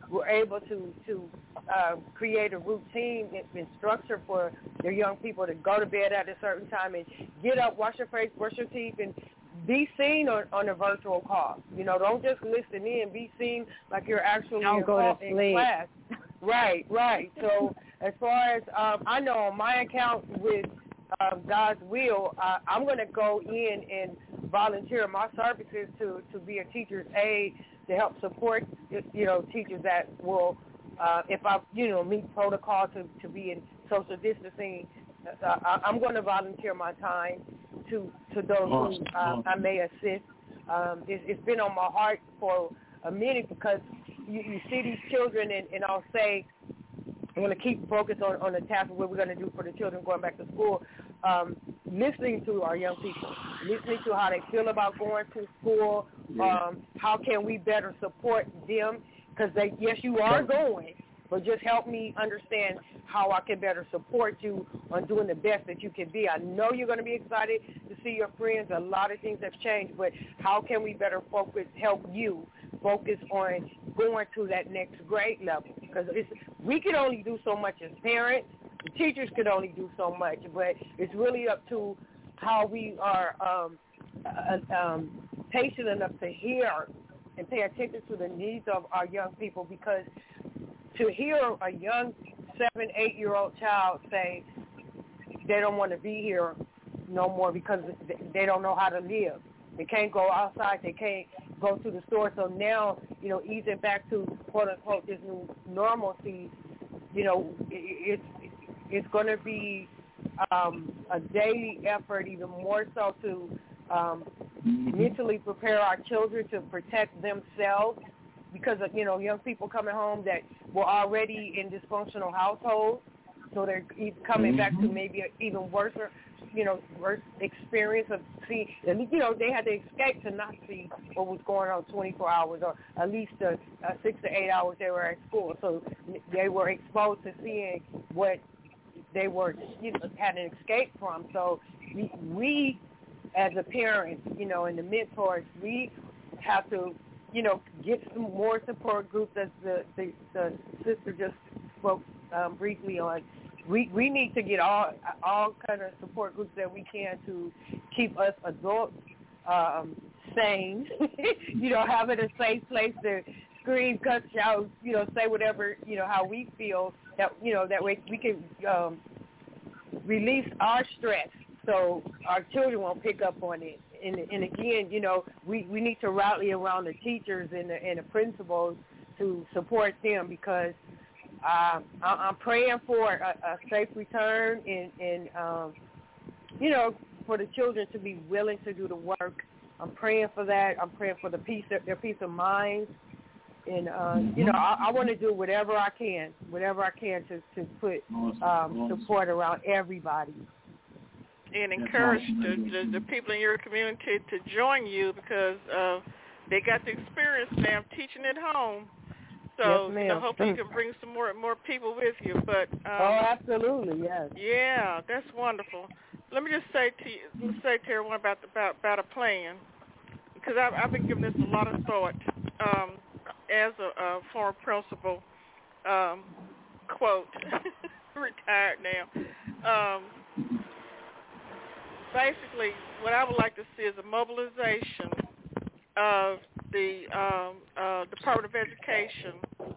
were able to to uh, create a routine and structure for their young people to go to bed at a certain time and get up, wash your face, brush your teeth, and be seen on, on a virtual call. You know, don't just listen in. Be seen like you're actually don't in, go call, to in sleep. class. Right, right. So as far as um, I know, on my account with um, God's Will, uh, I'm going to go in and volunteer my services to, to be a teacher's aide to help support, you know, teachers that will, uh, if I, you know, meet protocol to, to be in social distancing, uh, I, I'm going to volunteer my time to, to those awesome. who uh, awesome. I may assist. Um, it, it's been on my heart for a minute because you, you see these children, and, and I'll say, I want to keep focused on, on the task of what we're going to do for the children going back to school, um, listening to our young people, listening to how they feel about going to school, um, how can we better support them, because they, yes, you are going, but just help me understand how I can better support you on doing the best that you can be. I know you're going to be excited to see your friends. A lot of things have changed, but how can we better focus, help you focus on going to that next grade level? Because it's, we can only do so much as parents. The teachers can only do so much, but it's really up to how we are um, uh, um, patient enough to hear and pay attention to the needs of our young people, because to hear a young seven, eight-year-old child say they don't want to be here no more because they don't know how to live. They can't go outside. They can't go to the store. So now, you know, easing back to, quote-unquote, this new normalcy, you know, it's, it's going to be um, a daily effort, even more so to um, mentally prepare our children to protect themselves, because of, you know, young people coming home that were already in dysfunctional households, so they're coming mm-hmm. back to maybe an even worse, you know, worse experience of seeing, you know, they had to escape to not see what was going on twenty-four hours, or at least the uh, six to eight hours they were at school. So they were exposed to seeing what they were, you know, had an escape from. So we, we as a parent, you know, and the mentors, we have to, you know, get some more support groups, as the, the, the sister just spoke um, briefly on. We we need to get all all kind of support groups that we can to keep us adults um, sane, you know, having a safe place to scream, cuss, shout, you know, say whatever, you know, how we feel, that, you know, that way we can um, release our stress so our children won't pick up on it. And, and again, you know, we, we need to rally around the teachers and the, and the principals to support them, because uh, I, I'm praying for a, a safe return and, and um, you know, for the children to be willing to do the work. I'm praying for that. I'm praying for the peace, their peace of mind. And, uh, you know, I, I want to do whatever I can, whatever I can to, to put um, support around everybody. And encourage the, the, the people in your community to join you, because uh, they got the experience now of teaching at home. So, yes, you know, hopefully you can bring some more more people with you. But um, oh, absolutely, yes. Yeah, that's wonderful. Let me just say to you, let me say to everyone about the, about about a plan, because I've, I've been giving this a lot of thought um, as a, a former principal. Um, quote, retired now. Um, Basically, what I would like to see is a mobilization of the um, uh, Department of Education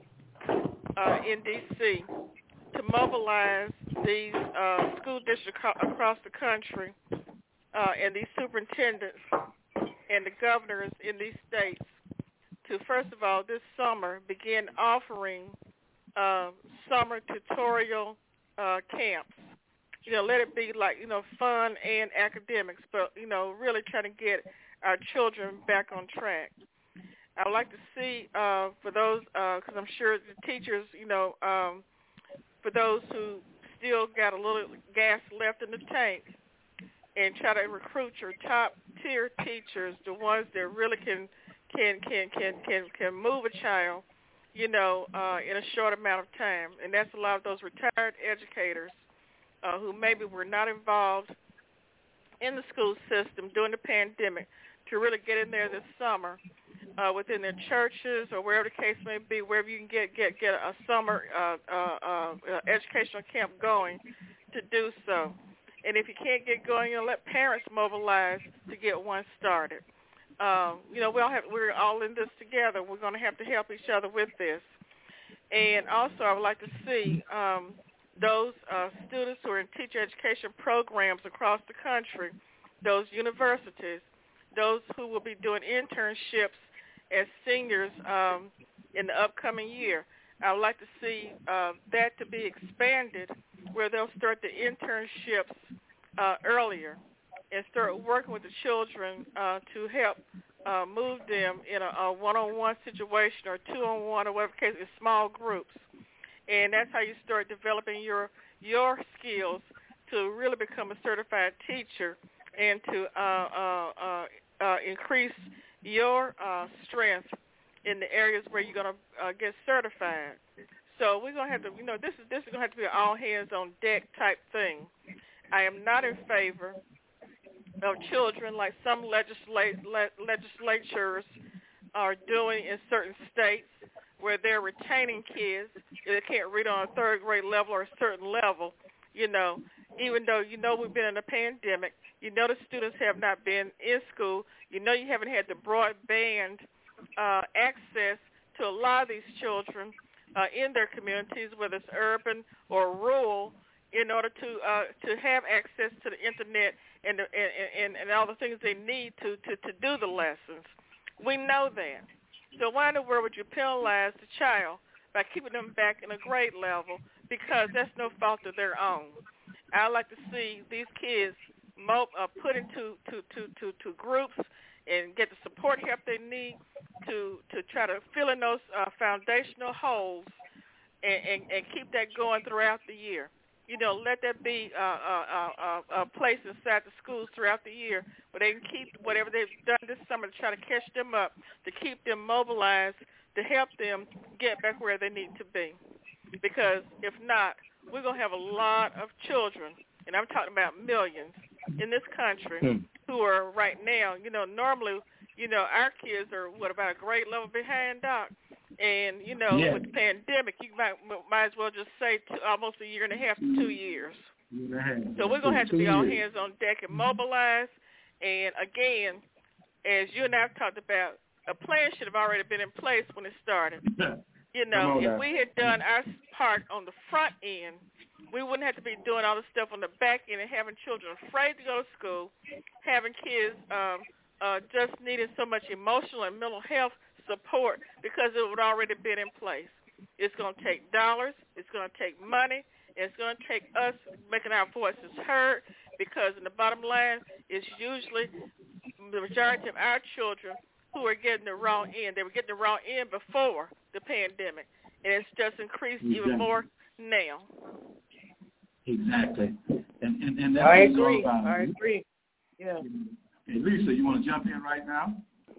uh, in D C to mobilize these uh, school districts co- across the country uh, and these superintendents and the governors in these states to, first of all, this summer begin offering uh, summer tutorial uh, camps. You know, let it be like, you know, fun and academics, but, you know, really trying to get our children back on track. I would like to see, uh, for those, because uh, I'm sure the teachers, you know, um, for those who still got a little gas left in the tank, and try to recruit your top-tier teachers, the ones that really can can can can can, can move a child, you know, uh, in a short amount of time. And that's a lot of those retired educators Uh, who maybe were not involved in the school system during the pandemic, to really get in there this summer uh, within their churches or wherever the case may be, wherever you can get get get a summer uh, uh, uh, educational camp going, to do so. And if you can't get going, you know, let parents mobilize to get one started. Um, you know, we all have, we're all in this together. We're going to have to help each other with this. And also, I would like to see um, those uh, students who are in teacher education programs across the country, those universities, those who will be doing internships as seniors um, in the upcoming year. I would like to see uh, that to be expanded, where they'll start the internships uh, earlier and start working with the children uh, to help uh, move them in a, a one-on-one situation or two-on-one or whatever case, in small groups. And that's how you start developing your your skills to really become a certified teacher and to uh, uh, uh, uh, increase your uh, strength in the areas where you're going to uh, get certified. So we're going to have to, you know, this is this is going to have to be an all-hands-on-deck type thing. I am not in favor of children like some legislat- le- legislatures are doing in certain states, where they're retaining kids. They can't read on a third grade level or a certain level, you know, even though you know we've been in a pandemic. You know the students have not been in school. You know you haven't had the broadband uh, access to a lot of these children uh, in their communities, whether it's urban or rural, in order to uh, to have access to the internet and, the, and, and, and all the things they need to, to, to do the lessons. We know that. So why in the world would you penalize the child by keeping them back in a grade level, because that's no fault of their own? I like to see these kids mo- uh, put into to, to, to, to groups and get the support help they need to, to try to fill in those uh, foundational holes and, and, and keep that going throughout the year. You know, let that be a, a, a, a place inside the schools throughout the year where they can keep whatever they've done this summer to try to catch them up, to keep them mobilized, to help them get back where they need to be. Because if not, we're going to have a lot of children, and I'm talking about millions, in this country mm. who are right now, you know, normally, you know, our kids are, what, about a grade level behind, Doc? And, you know, yeah. with the pandemic, you might might as well just say two, almost a year and a half to two years. So we're going to have to be all hands on deck and mobilize. And, again, as you and I have talked about, a plan should have already been in place when it started. You know, if now. we had done our part on the front end, we wouldn't have to be doing all the stuff on the back end and having children afraid to go to school, having kids um, uh, just needing so much emotional and mental health support because it would already been in place. It's going to take dollars, it's going to take money, and it's going to take us making our voices heard, because in the bottom line, it's usually the majority of our children who are getting the wrong end. They were getting the wrong end before the pandemic, and it's just increased exactly. even more now. Exactly. And, and, and that's I agree. About, I agree. Yeah. Hey, Lisa, you want to jump in right now?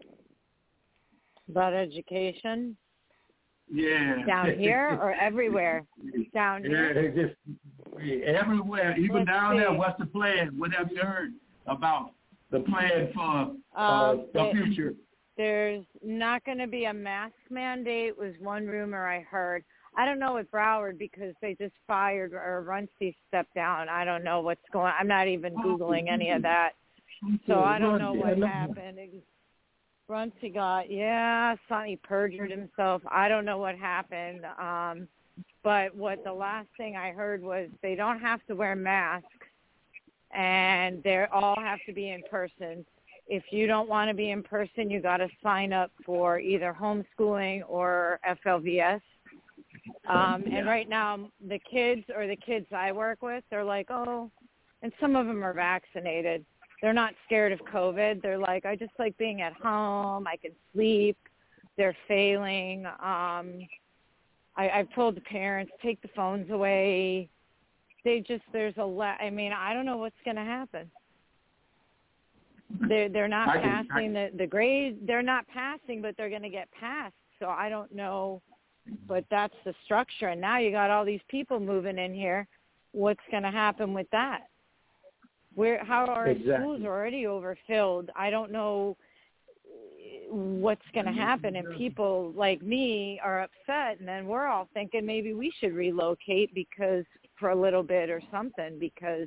About education? Yeah. Down here or everywhere? Down yeah, here? Just everywhere, even Let's down see. there. What's the plan? What have you heard about the plan for uh, um, the it, future? There's not going to be a mask mandate, was one rumor I heard. I don't know with Broward because they just fired, or Runcie stepped down. I don't know what's going on. I'm not even Googling any of that. So I don't know what happened. Runcie got, yeah, Sonny perjured himself. I don't know what happened. Um, but what the last thing I heard was they don't have to wear masks, and they all have to be in person. If you don't want to be in person, you got to sign up for either homeschooling or F L V S. Um, and right now, the kids or the kids I work with, they're like, oh, and some of them are vaccinated. They're not scared of COVID. They're like, I just like being at home. I can sleep. They're failing. Um, I, I've told the parents, take the phones away. They just, there's a lot. I mean, I don't know what's going to happen. They're, they're not I can, passing I, the, the grade. They're not passing, but they're going to get passed. So I don't know. But that's the structure. And now you got all these people moving in here. What's going to happen with that? Where, how are exactly. schools already overfilled? I don't know what's going to happen. And people like me are upset, and then we're all thinking maybe we should relocate because for a little bit or something, because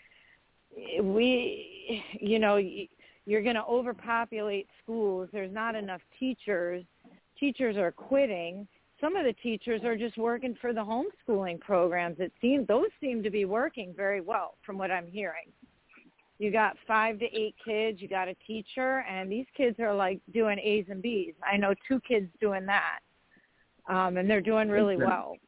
we, you know, you're going to overpopulate schools. There's not enough teachers. Teachers are quitting. Some of the teachers are just working for the homeschooling programs. It seems those seem to be working very well from what I'm hearing. You got five to eight kids, you got a teacher, and these kids are like doing A's and B's. I know two kids doing that, um, and they're doing really well.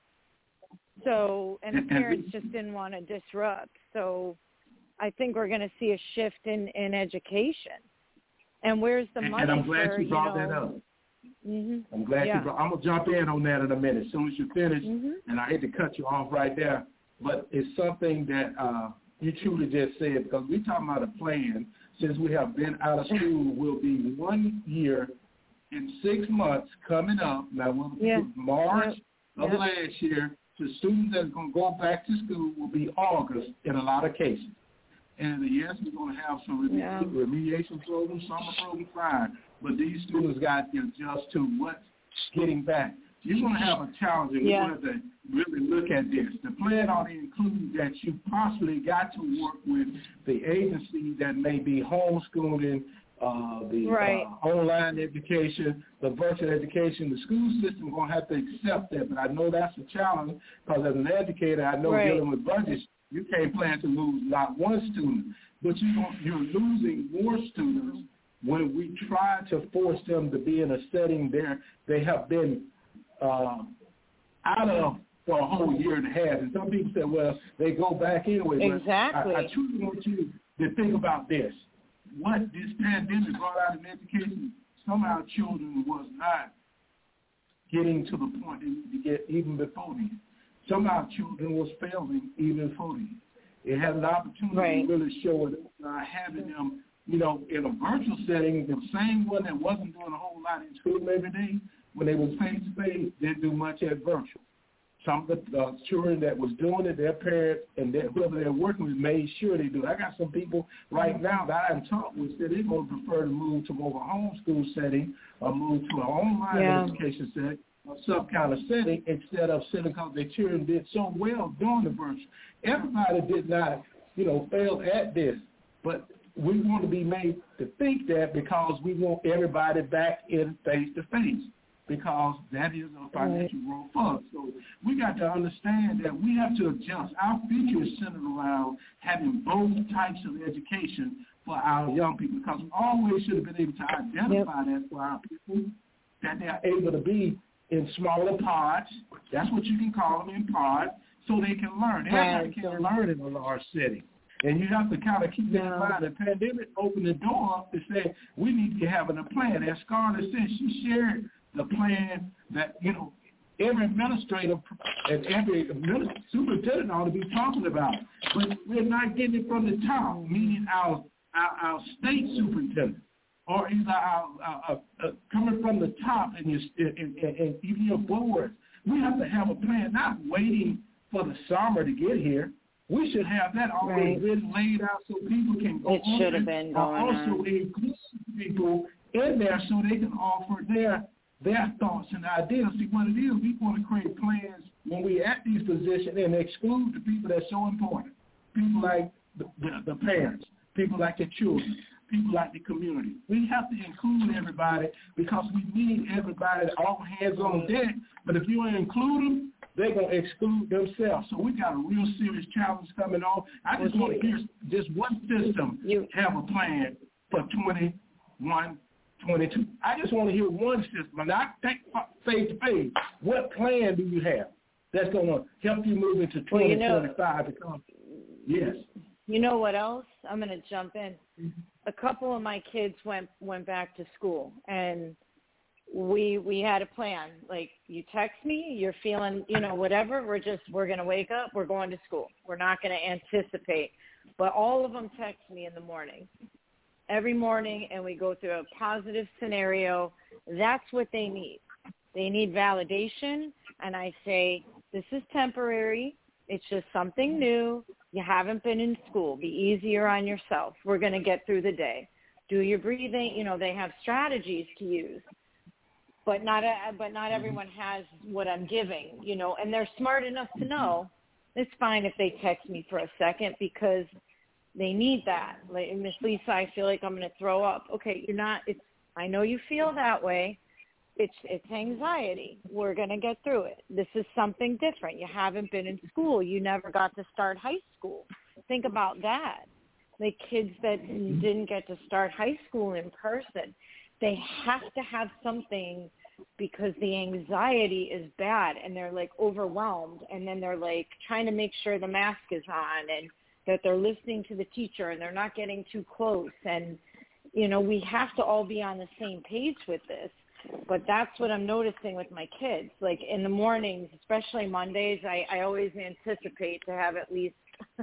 So, and the parents just didn't want to disrupt. So I think we're going to see a shift in, in education. And where's the money? And I'm glad for, you brought you know, that up. Mm-hmm. I'm glad yeah. you brought, I'm going to jump in on that in a minute as soon as you finish, mm-hmm. and I hate to cut you off right there, but it's something that uh, you truly just said, because we're talking about a plan. Since we have been out of school, will be one year in six months coming up. Now, we'll yeah. March yeah. of yeah. last year, the students that are going to go back to school will be August in a lot of cases. And yes, we're going to have some reme- yeah. remediation programs, summer programs, fine. But these students got to adjust to what's getting back. You're going to have a challenge, and yeah. we're going to have to really look at this. The plan ought to include that you possibly got to work with the agency that may be homeschooling, uh, the right. uh, online education, the virtual education. The school system is going to have to accept that, but I know that's a challenge because as an educator, I know right. dealing with budgets, you can't plan to lose not one student, but you don't, you're losing more students when we try to force them to be in a setting there they have been uh, out of for a whole year and a half. And some people say, well, they go back anyway. Exactly. But I, I truly want you to think about this. What this pandemic brought out in education, some of our children was not getting to the point they need to get even before then. Some of our children was failing even before then. It had an opportunity right. to really show it, uh, having them, you know, in a virtual setting, the same one that wasn't doing a whole lot in school every day, when they was face-to-face, didn't do much at virtual. Some of the uh, children that was doing it, their parents and their, whoever they're working with made sure they do it. I got some people right now that I haven't talked with that they're going to prefer to move to more of a homeschool setting or move to an online yeah. education setting or some kind of setting instead of sitting because their children did so well doing the virtual. Everybody did not, you know, fail at this, but we want to be made to think that because we want everybody back in face-to-face, because that is a financial growth for us. So we got to understand that we have to adjust. Our future is centered around having both types of education for our young people, because we always should have been able to identify yep. that for our people, that they're able to be in smaller pods. That's what you can call them, in pods, so they can learn. Everybody can learn in a large setting. And you have to kind of keep that in mind. The pandemic opened the door up to say we need to be having a plan. As Scarlett said, she shared the plan that, you know, every administrator and every superintendent ought to be talking about. But we're not getting it from the top, meaning our our, our state superintendent or either our, our, our, uh, coming from the top and, your, and, and, and even your board. We have to have a plan, not waiting for the summer to get here. We should have that already right. been laid out so people can go it on should have been going also on. include people in there so they can offer their their thoughts and ideas. See, what it is, we want to create plans when we at these positions and exclude the people that's so important. People like the, the, the parents, people like the children, people like the community. We have to include everybody because we need everybody, all hands on deck. But if you don't include them, they're going to exclude themselves. So we got a real serious challenge coming on. I just want to hear just one system have a plan for twenty-one, twenty-two. I just want to hear one system. And I think face to face, what plan do you have that's going to help you move into twenty twenty-five? Well, you know, yes. You know what else? I'm going to jump in. A couple of my kids went went back to school, and we we had a plan. Like, you text me, you're feeling, you know, whatever. We're just we're going to wake up. We're going to school. We're not going to anticipate. But all of them text me in the morning. Every morning, and we go through a positive scenario. That's what they need. They need validation, and I say, this is temporary. It's just something new. You haven't been in school. Be easier on yourself. We're going to get through the day. Do your breathing. You know, they have strategies to use. but not a, but not everyone has what I'm giving, you know, and they're smart enough to know it's fine if they text me for a second because they need that. Like, Miss Lisa, I feel like I'm going to throw up. Okay, you're not. It's. I know you feel that way. It's it's anxiety. We're going to get through it. This is something different. You haven't been in school. You never got to start high school. Think about that. The kids that didn't get to start high school in person, they have to have something because the anxiety is bad and they're like overwhelmed, and then they're like trying to make sure the mask is on and that they're listening to the teacher and they're not getting too close. And, you know, we have to all be on the same page with this. But that's what I'm noticing with my kids. Like in the mornings, especially Mondays, I, I always anticipate to have at least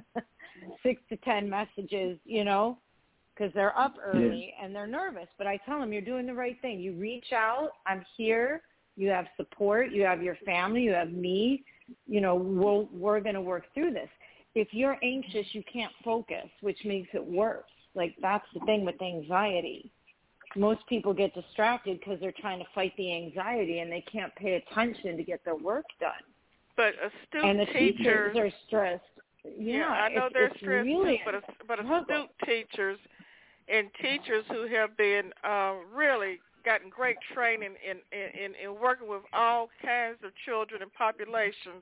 six to ten messages, you know, because they're up early yeah. and they're nervous. But I tell them, you're doing the right thing. You reach out. I'm here. You have support. You have your family. You have me. You know, we'll, we're going to work through this. If you're anxious, you can't focus, which makes it worse. Like, that's the thing with anxiety. Most people get distracted because they're trying to fight the anxiety and they can't pay attention to get their work done. But astute and the teachers, teachers are stressed. Yeah, yeah I know it's, they're it's stressed really too, but, but astute teachers and teachers who have been uh, really gotten great training in, in, in working with all kinds of children and populations,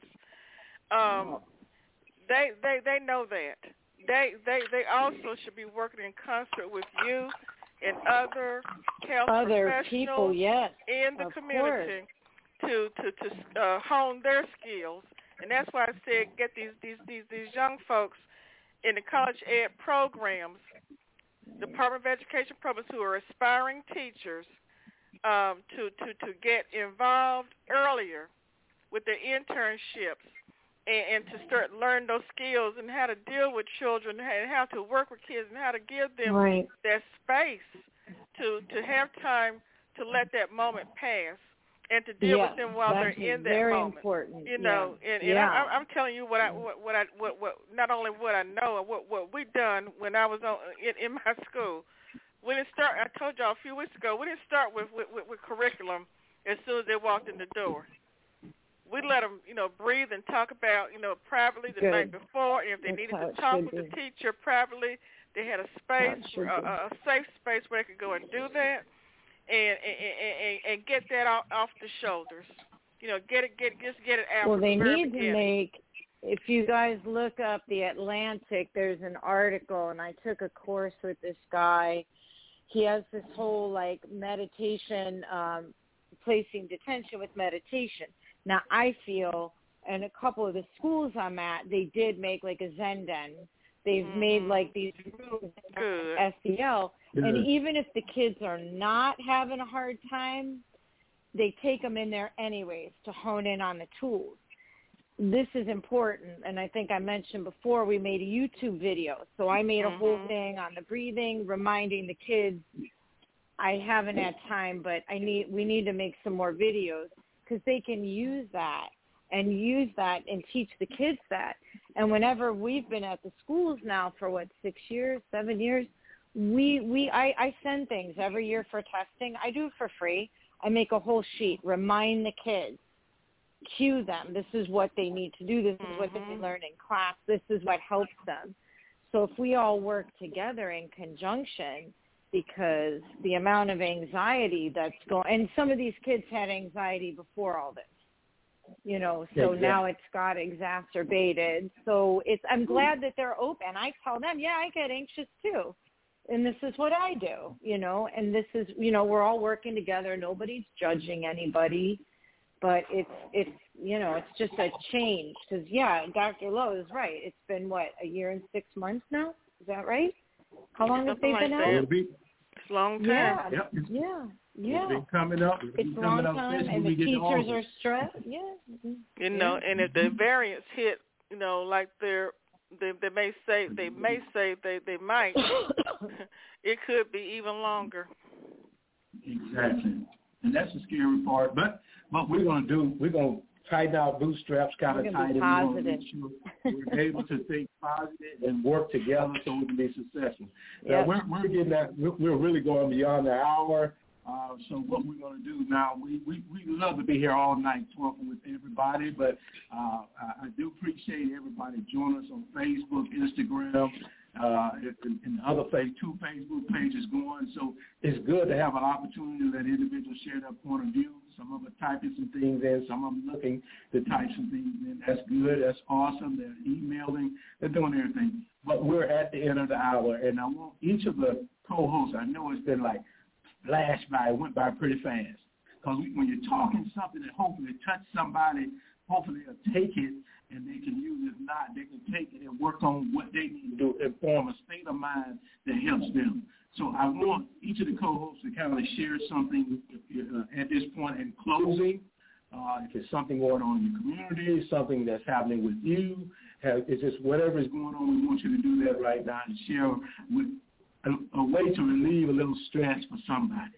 um, they, they, they know that. They, they, they also should be working in concert with you and other health other professionals people, yes, in the community to to to uh, hone their skills, and that's why I said get these these these these young folks in the college ed programs, Department of Education programs who are aspiring teachers um, to to to get involved earlier with their internships and, and to start learn those skills and how to deal with children and how to work with kids and how to give them right. their space to to have time to let that moment pass and to deal yes, with them while they're in that very moment. Important. You know, yeah. and, and yeah. I, I'm telling you what I what, what I what, what not only what I know and what what we done when I was on in, in my school. We didn't start. I told y'all a few weeks ago. We didn't start with with, with with curriculum as soon as they walked in the door. We let them, you know, breathe and talk about, you know, privately the Good. night before, and if they That's needed how to it talk should with be. the teacher privately, they had a space, a, a safe space where they could go and do that, and and, and, and get that off, off the shoulders. You know, get it, get just get it out. Well, from they the very need beginning. to make. If you guys look up the Atlantic, there's an article, and I took a course with this guy. He has this whole like meditation, um, placing detention with meditation. Now, I feel, and a couple of the schools I'm at, they did make like a Zen den. They've mm-hmm. made like these rooms at S E L. Good. And even if the kids are not having a hard time, they take them in there anyways to hone in on the tools. This is important, and I think I mentioned before we made a YouTube video. So I made a mm-hmm. whole thing on the breathing, reminding the kids. I haven't had time, but I need we need to make some more videos because they can use that and use that and teach the kids that. And whenever we've been at the schools now for, what, six years, seven years, we, we I, I send things every year for testing. I do it for free. I make a whole sheet, remind the kids, cue them. This is what they need to do. This is what they learn in class. This is what helps them. So if we all work together in conjunction, because the amount of anxiety that's going, and some of these kids had anxiety before all this, you know, so exactly. now it's got exacerbated. So it's, I'm glad that they're open. I tell them, yeah, I get anxious too. And this is what I do, you know, and this is, you know, we're all working together. Nobody's judging anybody, but it's, it's, you know, it's just a change. Because, yeah, Doctor Lowe is right. It's been, what, a year and six months now? Is that right? How long have they like been out? It's a long time. Yeah, yep. yeah, yeah. It's been coming up. It's, it's been a long coming time, up and the teachers are stressed. Yeah. Mm-hmm. You know, yeah. and if the variants hit, you know, like they're, they, they may say, they may say they, they might, it could be even longer. Exactly. And that's the scary part. But what we're going to do, we're going to tighten our bootstraps kind of tight. And we make sure we're able to think positive and work together so we can be successful. Yep. Now, we're, we're getting that, we're, we're really going beyond the hour. Uh, so what we're going to do now, we, we, we love to be here all night talking with everybody, but uh, I, I do appreciate everybody joining us on Facebook, Instagram, uh, and, and other face, two Facebook pages going. So it's good to have an opportunity to let individuals share their point of view. Some of them typing some things in, some of them looking to type some things in. That's good. That's awesome. They're emailing. They're doing everything. But we're at the end of the hour, and I want each of the co-hosts, I know it's been like, flashed by, it went by pretty fast. Because when you're talking something that hopefully touch somebody, hopefully they'll take it and they can use it. If not, they can take it and work on what they need to do and form a state of mind that helps them. So I want each of the co-hosts to kind of share something uh, at this point in closing. Uh, if it's something going on in your community, something that's happening with you, have, it's just whatever is going on, we want you to do that right now and share with A, a way to relieve a little stress for somebody.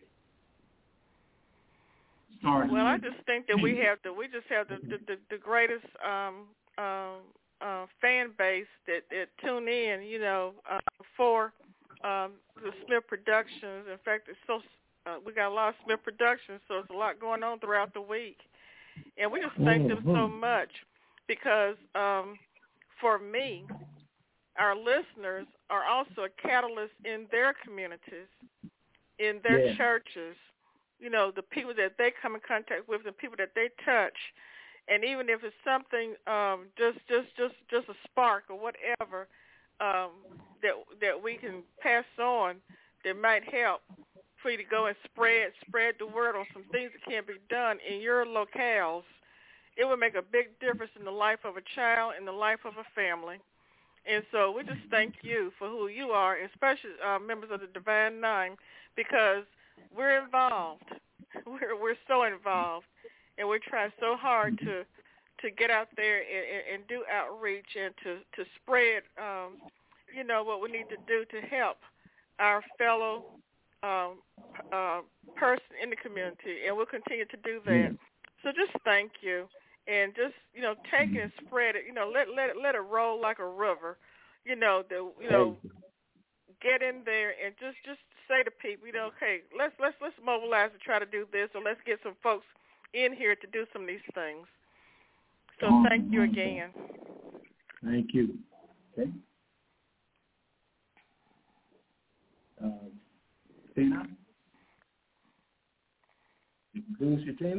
Starting well, I with, just think that we have the we just have the the, the, the greatest um, uh, uh, fan base that, that tune in, you know, uh, for um, the Smith Productions. In fact, it's so uh, we got a lot of Smith Productions, so it's a lot going on throughout the week, and we just thank mm-hmm. them so much because um, for me, our listeners are also a catalyst in their communities, in their yeah. churches, you know, the people that they come in contact with, the people that they touch. And even if it's something, um, just, just, just, just a spark or whatever um, that that we can pass on that might help for you to go and spread spread the word on some things that can be done in your locales, it would make a big difference in the life of a child, in the life of a family. And so we just thank you for who you are, especially uh, members of the Divine Nine, because we're involved. We're we're so involved, and we're trying so hard to to get out there and, and do outreach and to to spread, um, you know, what we need to do to help our fellow um, uh, person in the community, and we'll continue to do that. So just thank you. And just, you know, take it and spread it. You know, let let it let it roll like a river. You know, the you know, get in there and just, just say to people, you know, okay, let's let's let's mobilize and try to do this, or let's get some folks in here to do some of these things. So thank you again. Thank you. Okay. Uh, Tina, who's your Tina?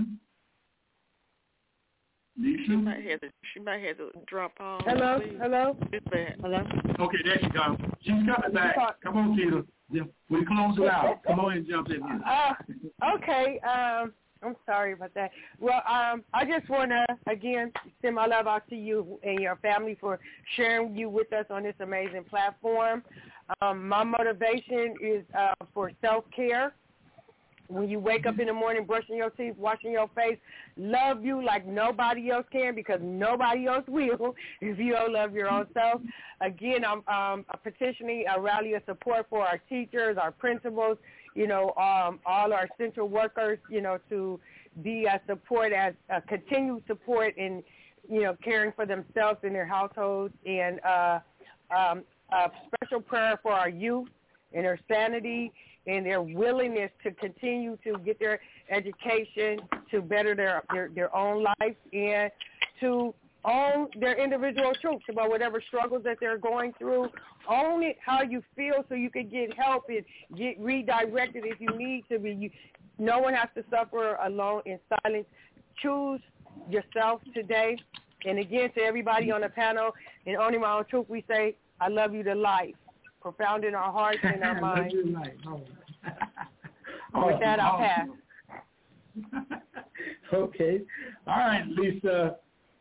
She might have to. She might have to drop off. Hello, please. hello, hello. Okay, there she goes. She's coming back. Come on, Tina. Yeah, we close it out. Come on and jump in here. Uh, okay. Um, I'm sorry about that. Well, um, I just want to again send my love out to you and your family for sharing you with us on this amazing platform. Um, my motivation is uh, for self-care. When you wake up in the morning, brushing your teeth, washing your face, love you like nobody else can, because nobody else will if you don't love your own self. Again, I'm um, petitioning a rally of support for our teachers, our principals, you know, um, all our essential workers, you know, to be a support, as a continued support in, you know, caring for themselves and their households, and uh, um, a special prayer for our youth and their sanity and their willingness to continue to get their education, to better their, their, their own life, and to own their individual truths about whatever struggles that they're going through. Own it how you feel so you can get help and get redirected if you need to be. You, no one has to suffer alone in silence. Choose yourself today. And again, to everybody on the panel, in Owning My Own Truth, we say, I love you to life. Profound in our hearts and our minds. Oh. With that, I'll pass. Okay. All right, Lisa.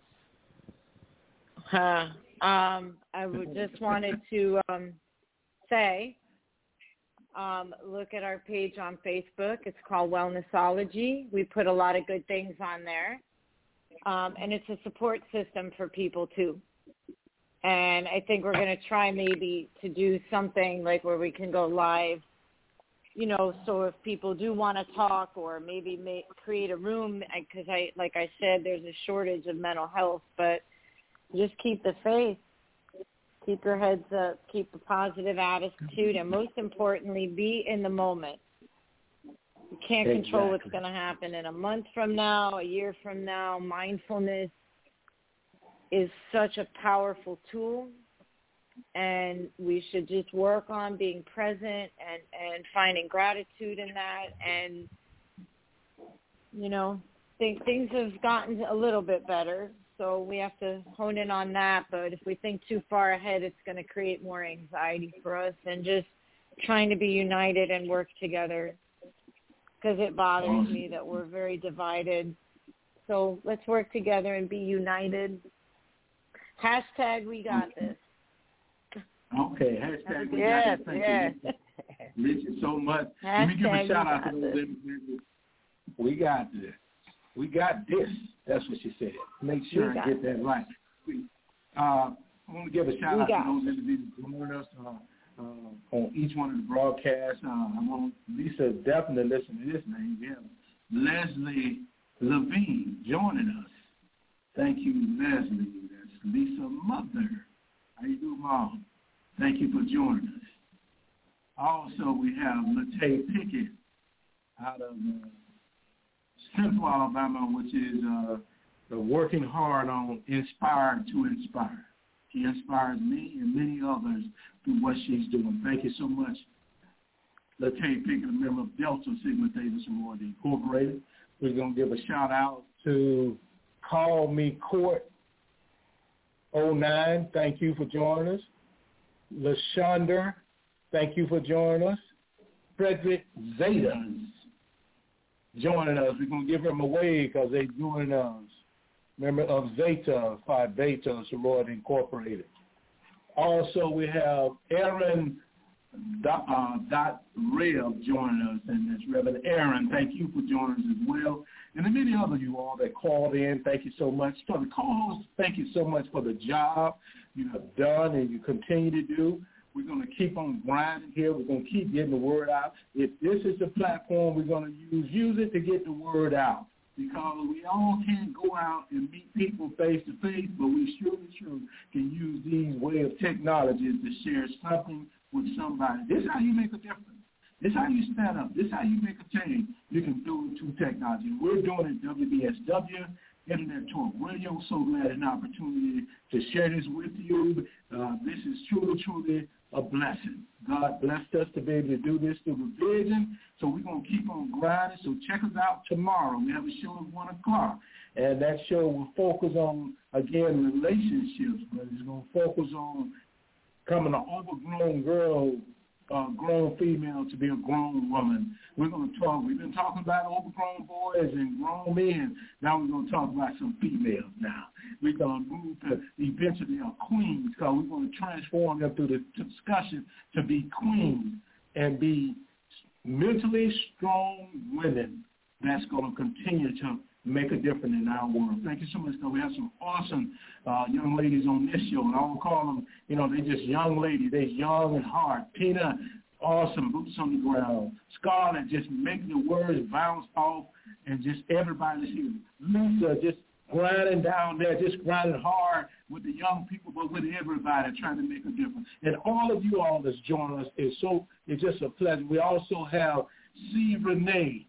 Uh, um, I would just wanted to um, say, um, look at our page on Facebook. It's called Wellnessology. We put a lot of good things on there. Um, and it's a support system for people, too. And I think we're going to try maybe to do something like where we can go live, you know, so if people do want to talk, or maybe make, create a room, because I, like I said, there's a shortage of mental health, but just keep the faith, keep your heads up, keep a positive attitude, and most importantly, be in the moment. We can't exactly. control what's going to happen in a month from now, a year from now. Mindfulness is such a powerful tool, and we should just work on being present and, and finding gratitude in that. And, you know, think things have gotten a little bit better, so we have to hone in on that. But if we think too far ahead, it's going to create more anxiety for us, and just trying to be united and work together, because it bothers me that we're very divided. So let's work together and be united. Hashtag we got this. Okay, hashtag we yes, got this. Thank yes. you. Thank you so much. Hashtag Let me give a shout out to those this. individuals. We got this. We got this. That's what she said. Make sure I get that right. We, uh, I want to give a shout we out to got. those individuals who joined us uh, uh, on each one of the broadcasts. Uh, I want Lisa definitely listen to this name. We have Leslie Levine joining us. Thank you, Leslie. That's Lisa Mother. How you doing, Mom? Thank you for joining us. Also, we have Latay Pickett out of uh, Central Alabama, which is uh, the working hard on Inspired to Inspire. She inspires me and many others through what she's doing. Thank you so much. Latay Pickett, a member of Delta Sigma Theta Sorority Incorporated. We're going to give a shout out to Call Me Court oh nine. Thank you for joining us. LaShonda, thank you for joining us. Frederick Zetas joining us. We're going to give them away because they're joining us. Member of Zeta Phi Beta Sorority Incorporated. Also, we have Aaron Dot, uh, Dot Rev joining us, and that's Reverend Aaron. Thank you for joining us as well. And the many other you all that called in, thank you so much. For the calls, thank you so much for the job you have done and you continue to do. We're going to keep on grinding here. We're going to keep getting the word out. If this is the platform we're going to use, use it to get the word out. Because we all can't go out and meet people face to face, but we surely, surely can use these way of technologies to share something with somebody. This is how you make a difference. This is how you stand up. This is how you make a change. You can do it through technology. We're doing it at W B S W, Internet Talk Radio. So glad an opportunity to share this with you. Uh, this is truly, truly a blessing. God blessed us to be able to do this through the vision. So we're going to keep on grinding. So check us out tomorrow. We have a show at one o'clock. And that show will focus on, again, relationships. But it's going to focus on coming an overgrown girl, uh, grown female to be a grown woman. We're going to talk. We've been talking about overgrown boys and grown men. Now we're going to talk about some females now. We're going to move to eventually our queens, because we're going to transform them through the discussion to be queens and be mentally strong women that's going to continue to make a difference in our world. Thank you so much, though. We have some awesome uh, young ladies on this show, and I won't call them, you know, they're just young ladies. They're young and hard. Tina, awesome, boots on the ground. Scarlett, just making the words bounce off, and just everybody's here. Lisa, just grinding down there, just grinding hard with the young people, but with everybody trying to make a difference. And all of you all that's joining us is so, it's just a pleasure. We also have C. Renee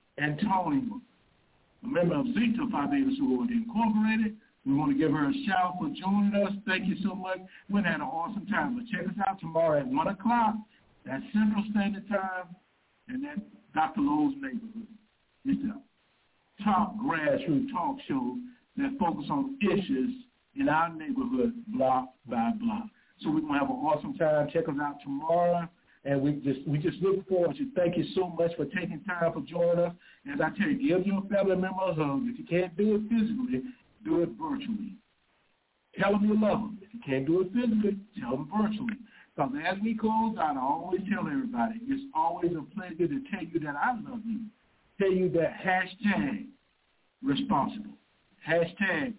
Antonio, a member of Zeta Phi Beta Sorority Incorporated. We want to give her a shout for joining us. Thank you so much. We've had an awesome time. But check us out tomorrow at one o'clock. That's Central Standard Time, and that's Doctor Lowe's Neighborhood. It's a top grassroots talk show that focuses on issues in our neighborhood, block by block. So we're going to have an awesome time. Check us out tomorrow. And we just we just look forward to thank you so much for taking time for joining us. As I tell you, give your family members a hug. If you can't do it physically, do it virtually. Tell them you love them. If you can't do it physically, tell them virtually. Because as we close out, I always tell everybody, it's always a pleasure to tell you that I love you. Tell you that hashtag responsible. Hashtag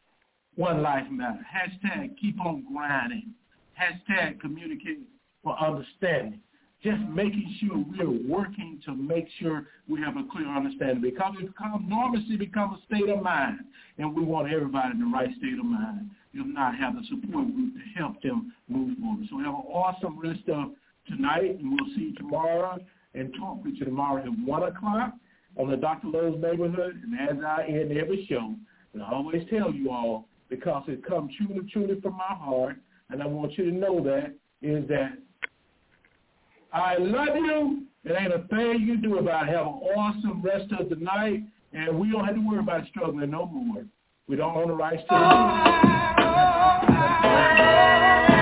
one life matter. Hashtag keep on grinding. Hashtag communicate for understanding. Just making sure we're working to make sure we have a clear understanding. Because it becomes, normalcy becomes a state of mind, and we want everybody in the right state of mind, if not have the support group to help them move forward. So have an awesome rest of tonight, and we'll see you tomorrow. and talk with you tomorrow at one o'clock on the Doctor Lowe's Neighborhood. And as I end every show, and I always tell you all, because it comes truly, truly from my heart, and I want you to know that, is that I love you. It ain't a thing you do about it. Have an awesome rest of the night, and we don't have to worry about struggling no more. We don't own the rights to it.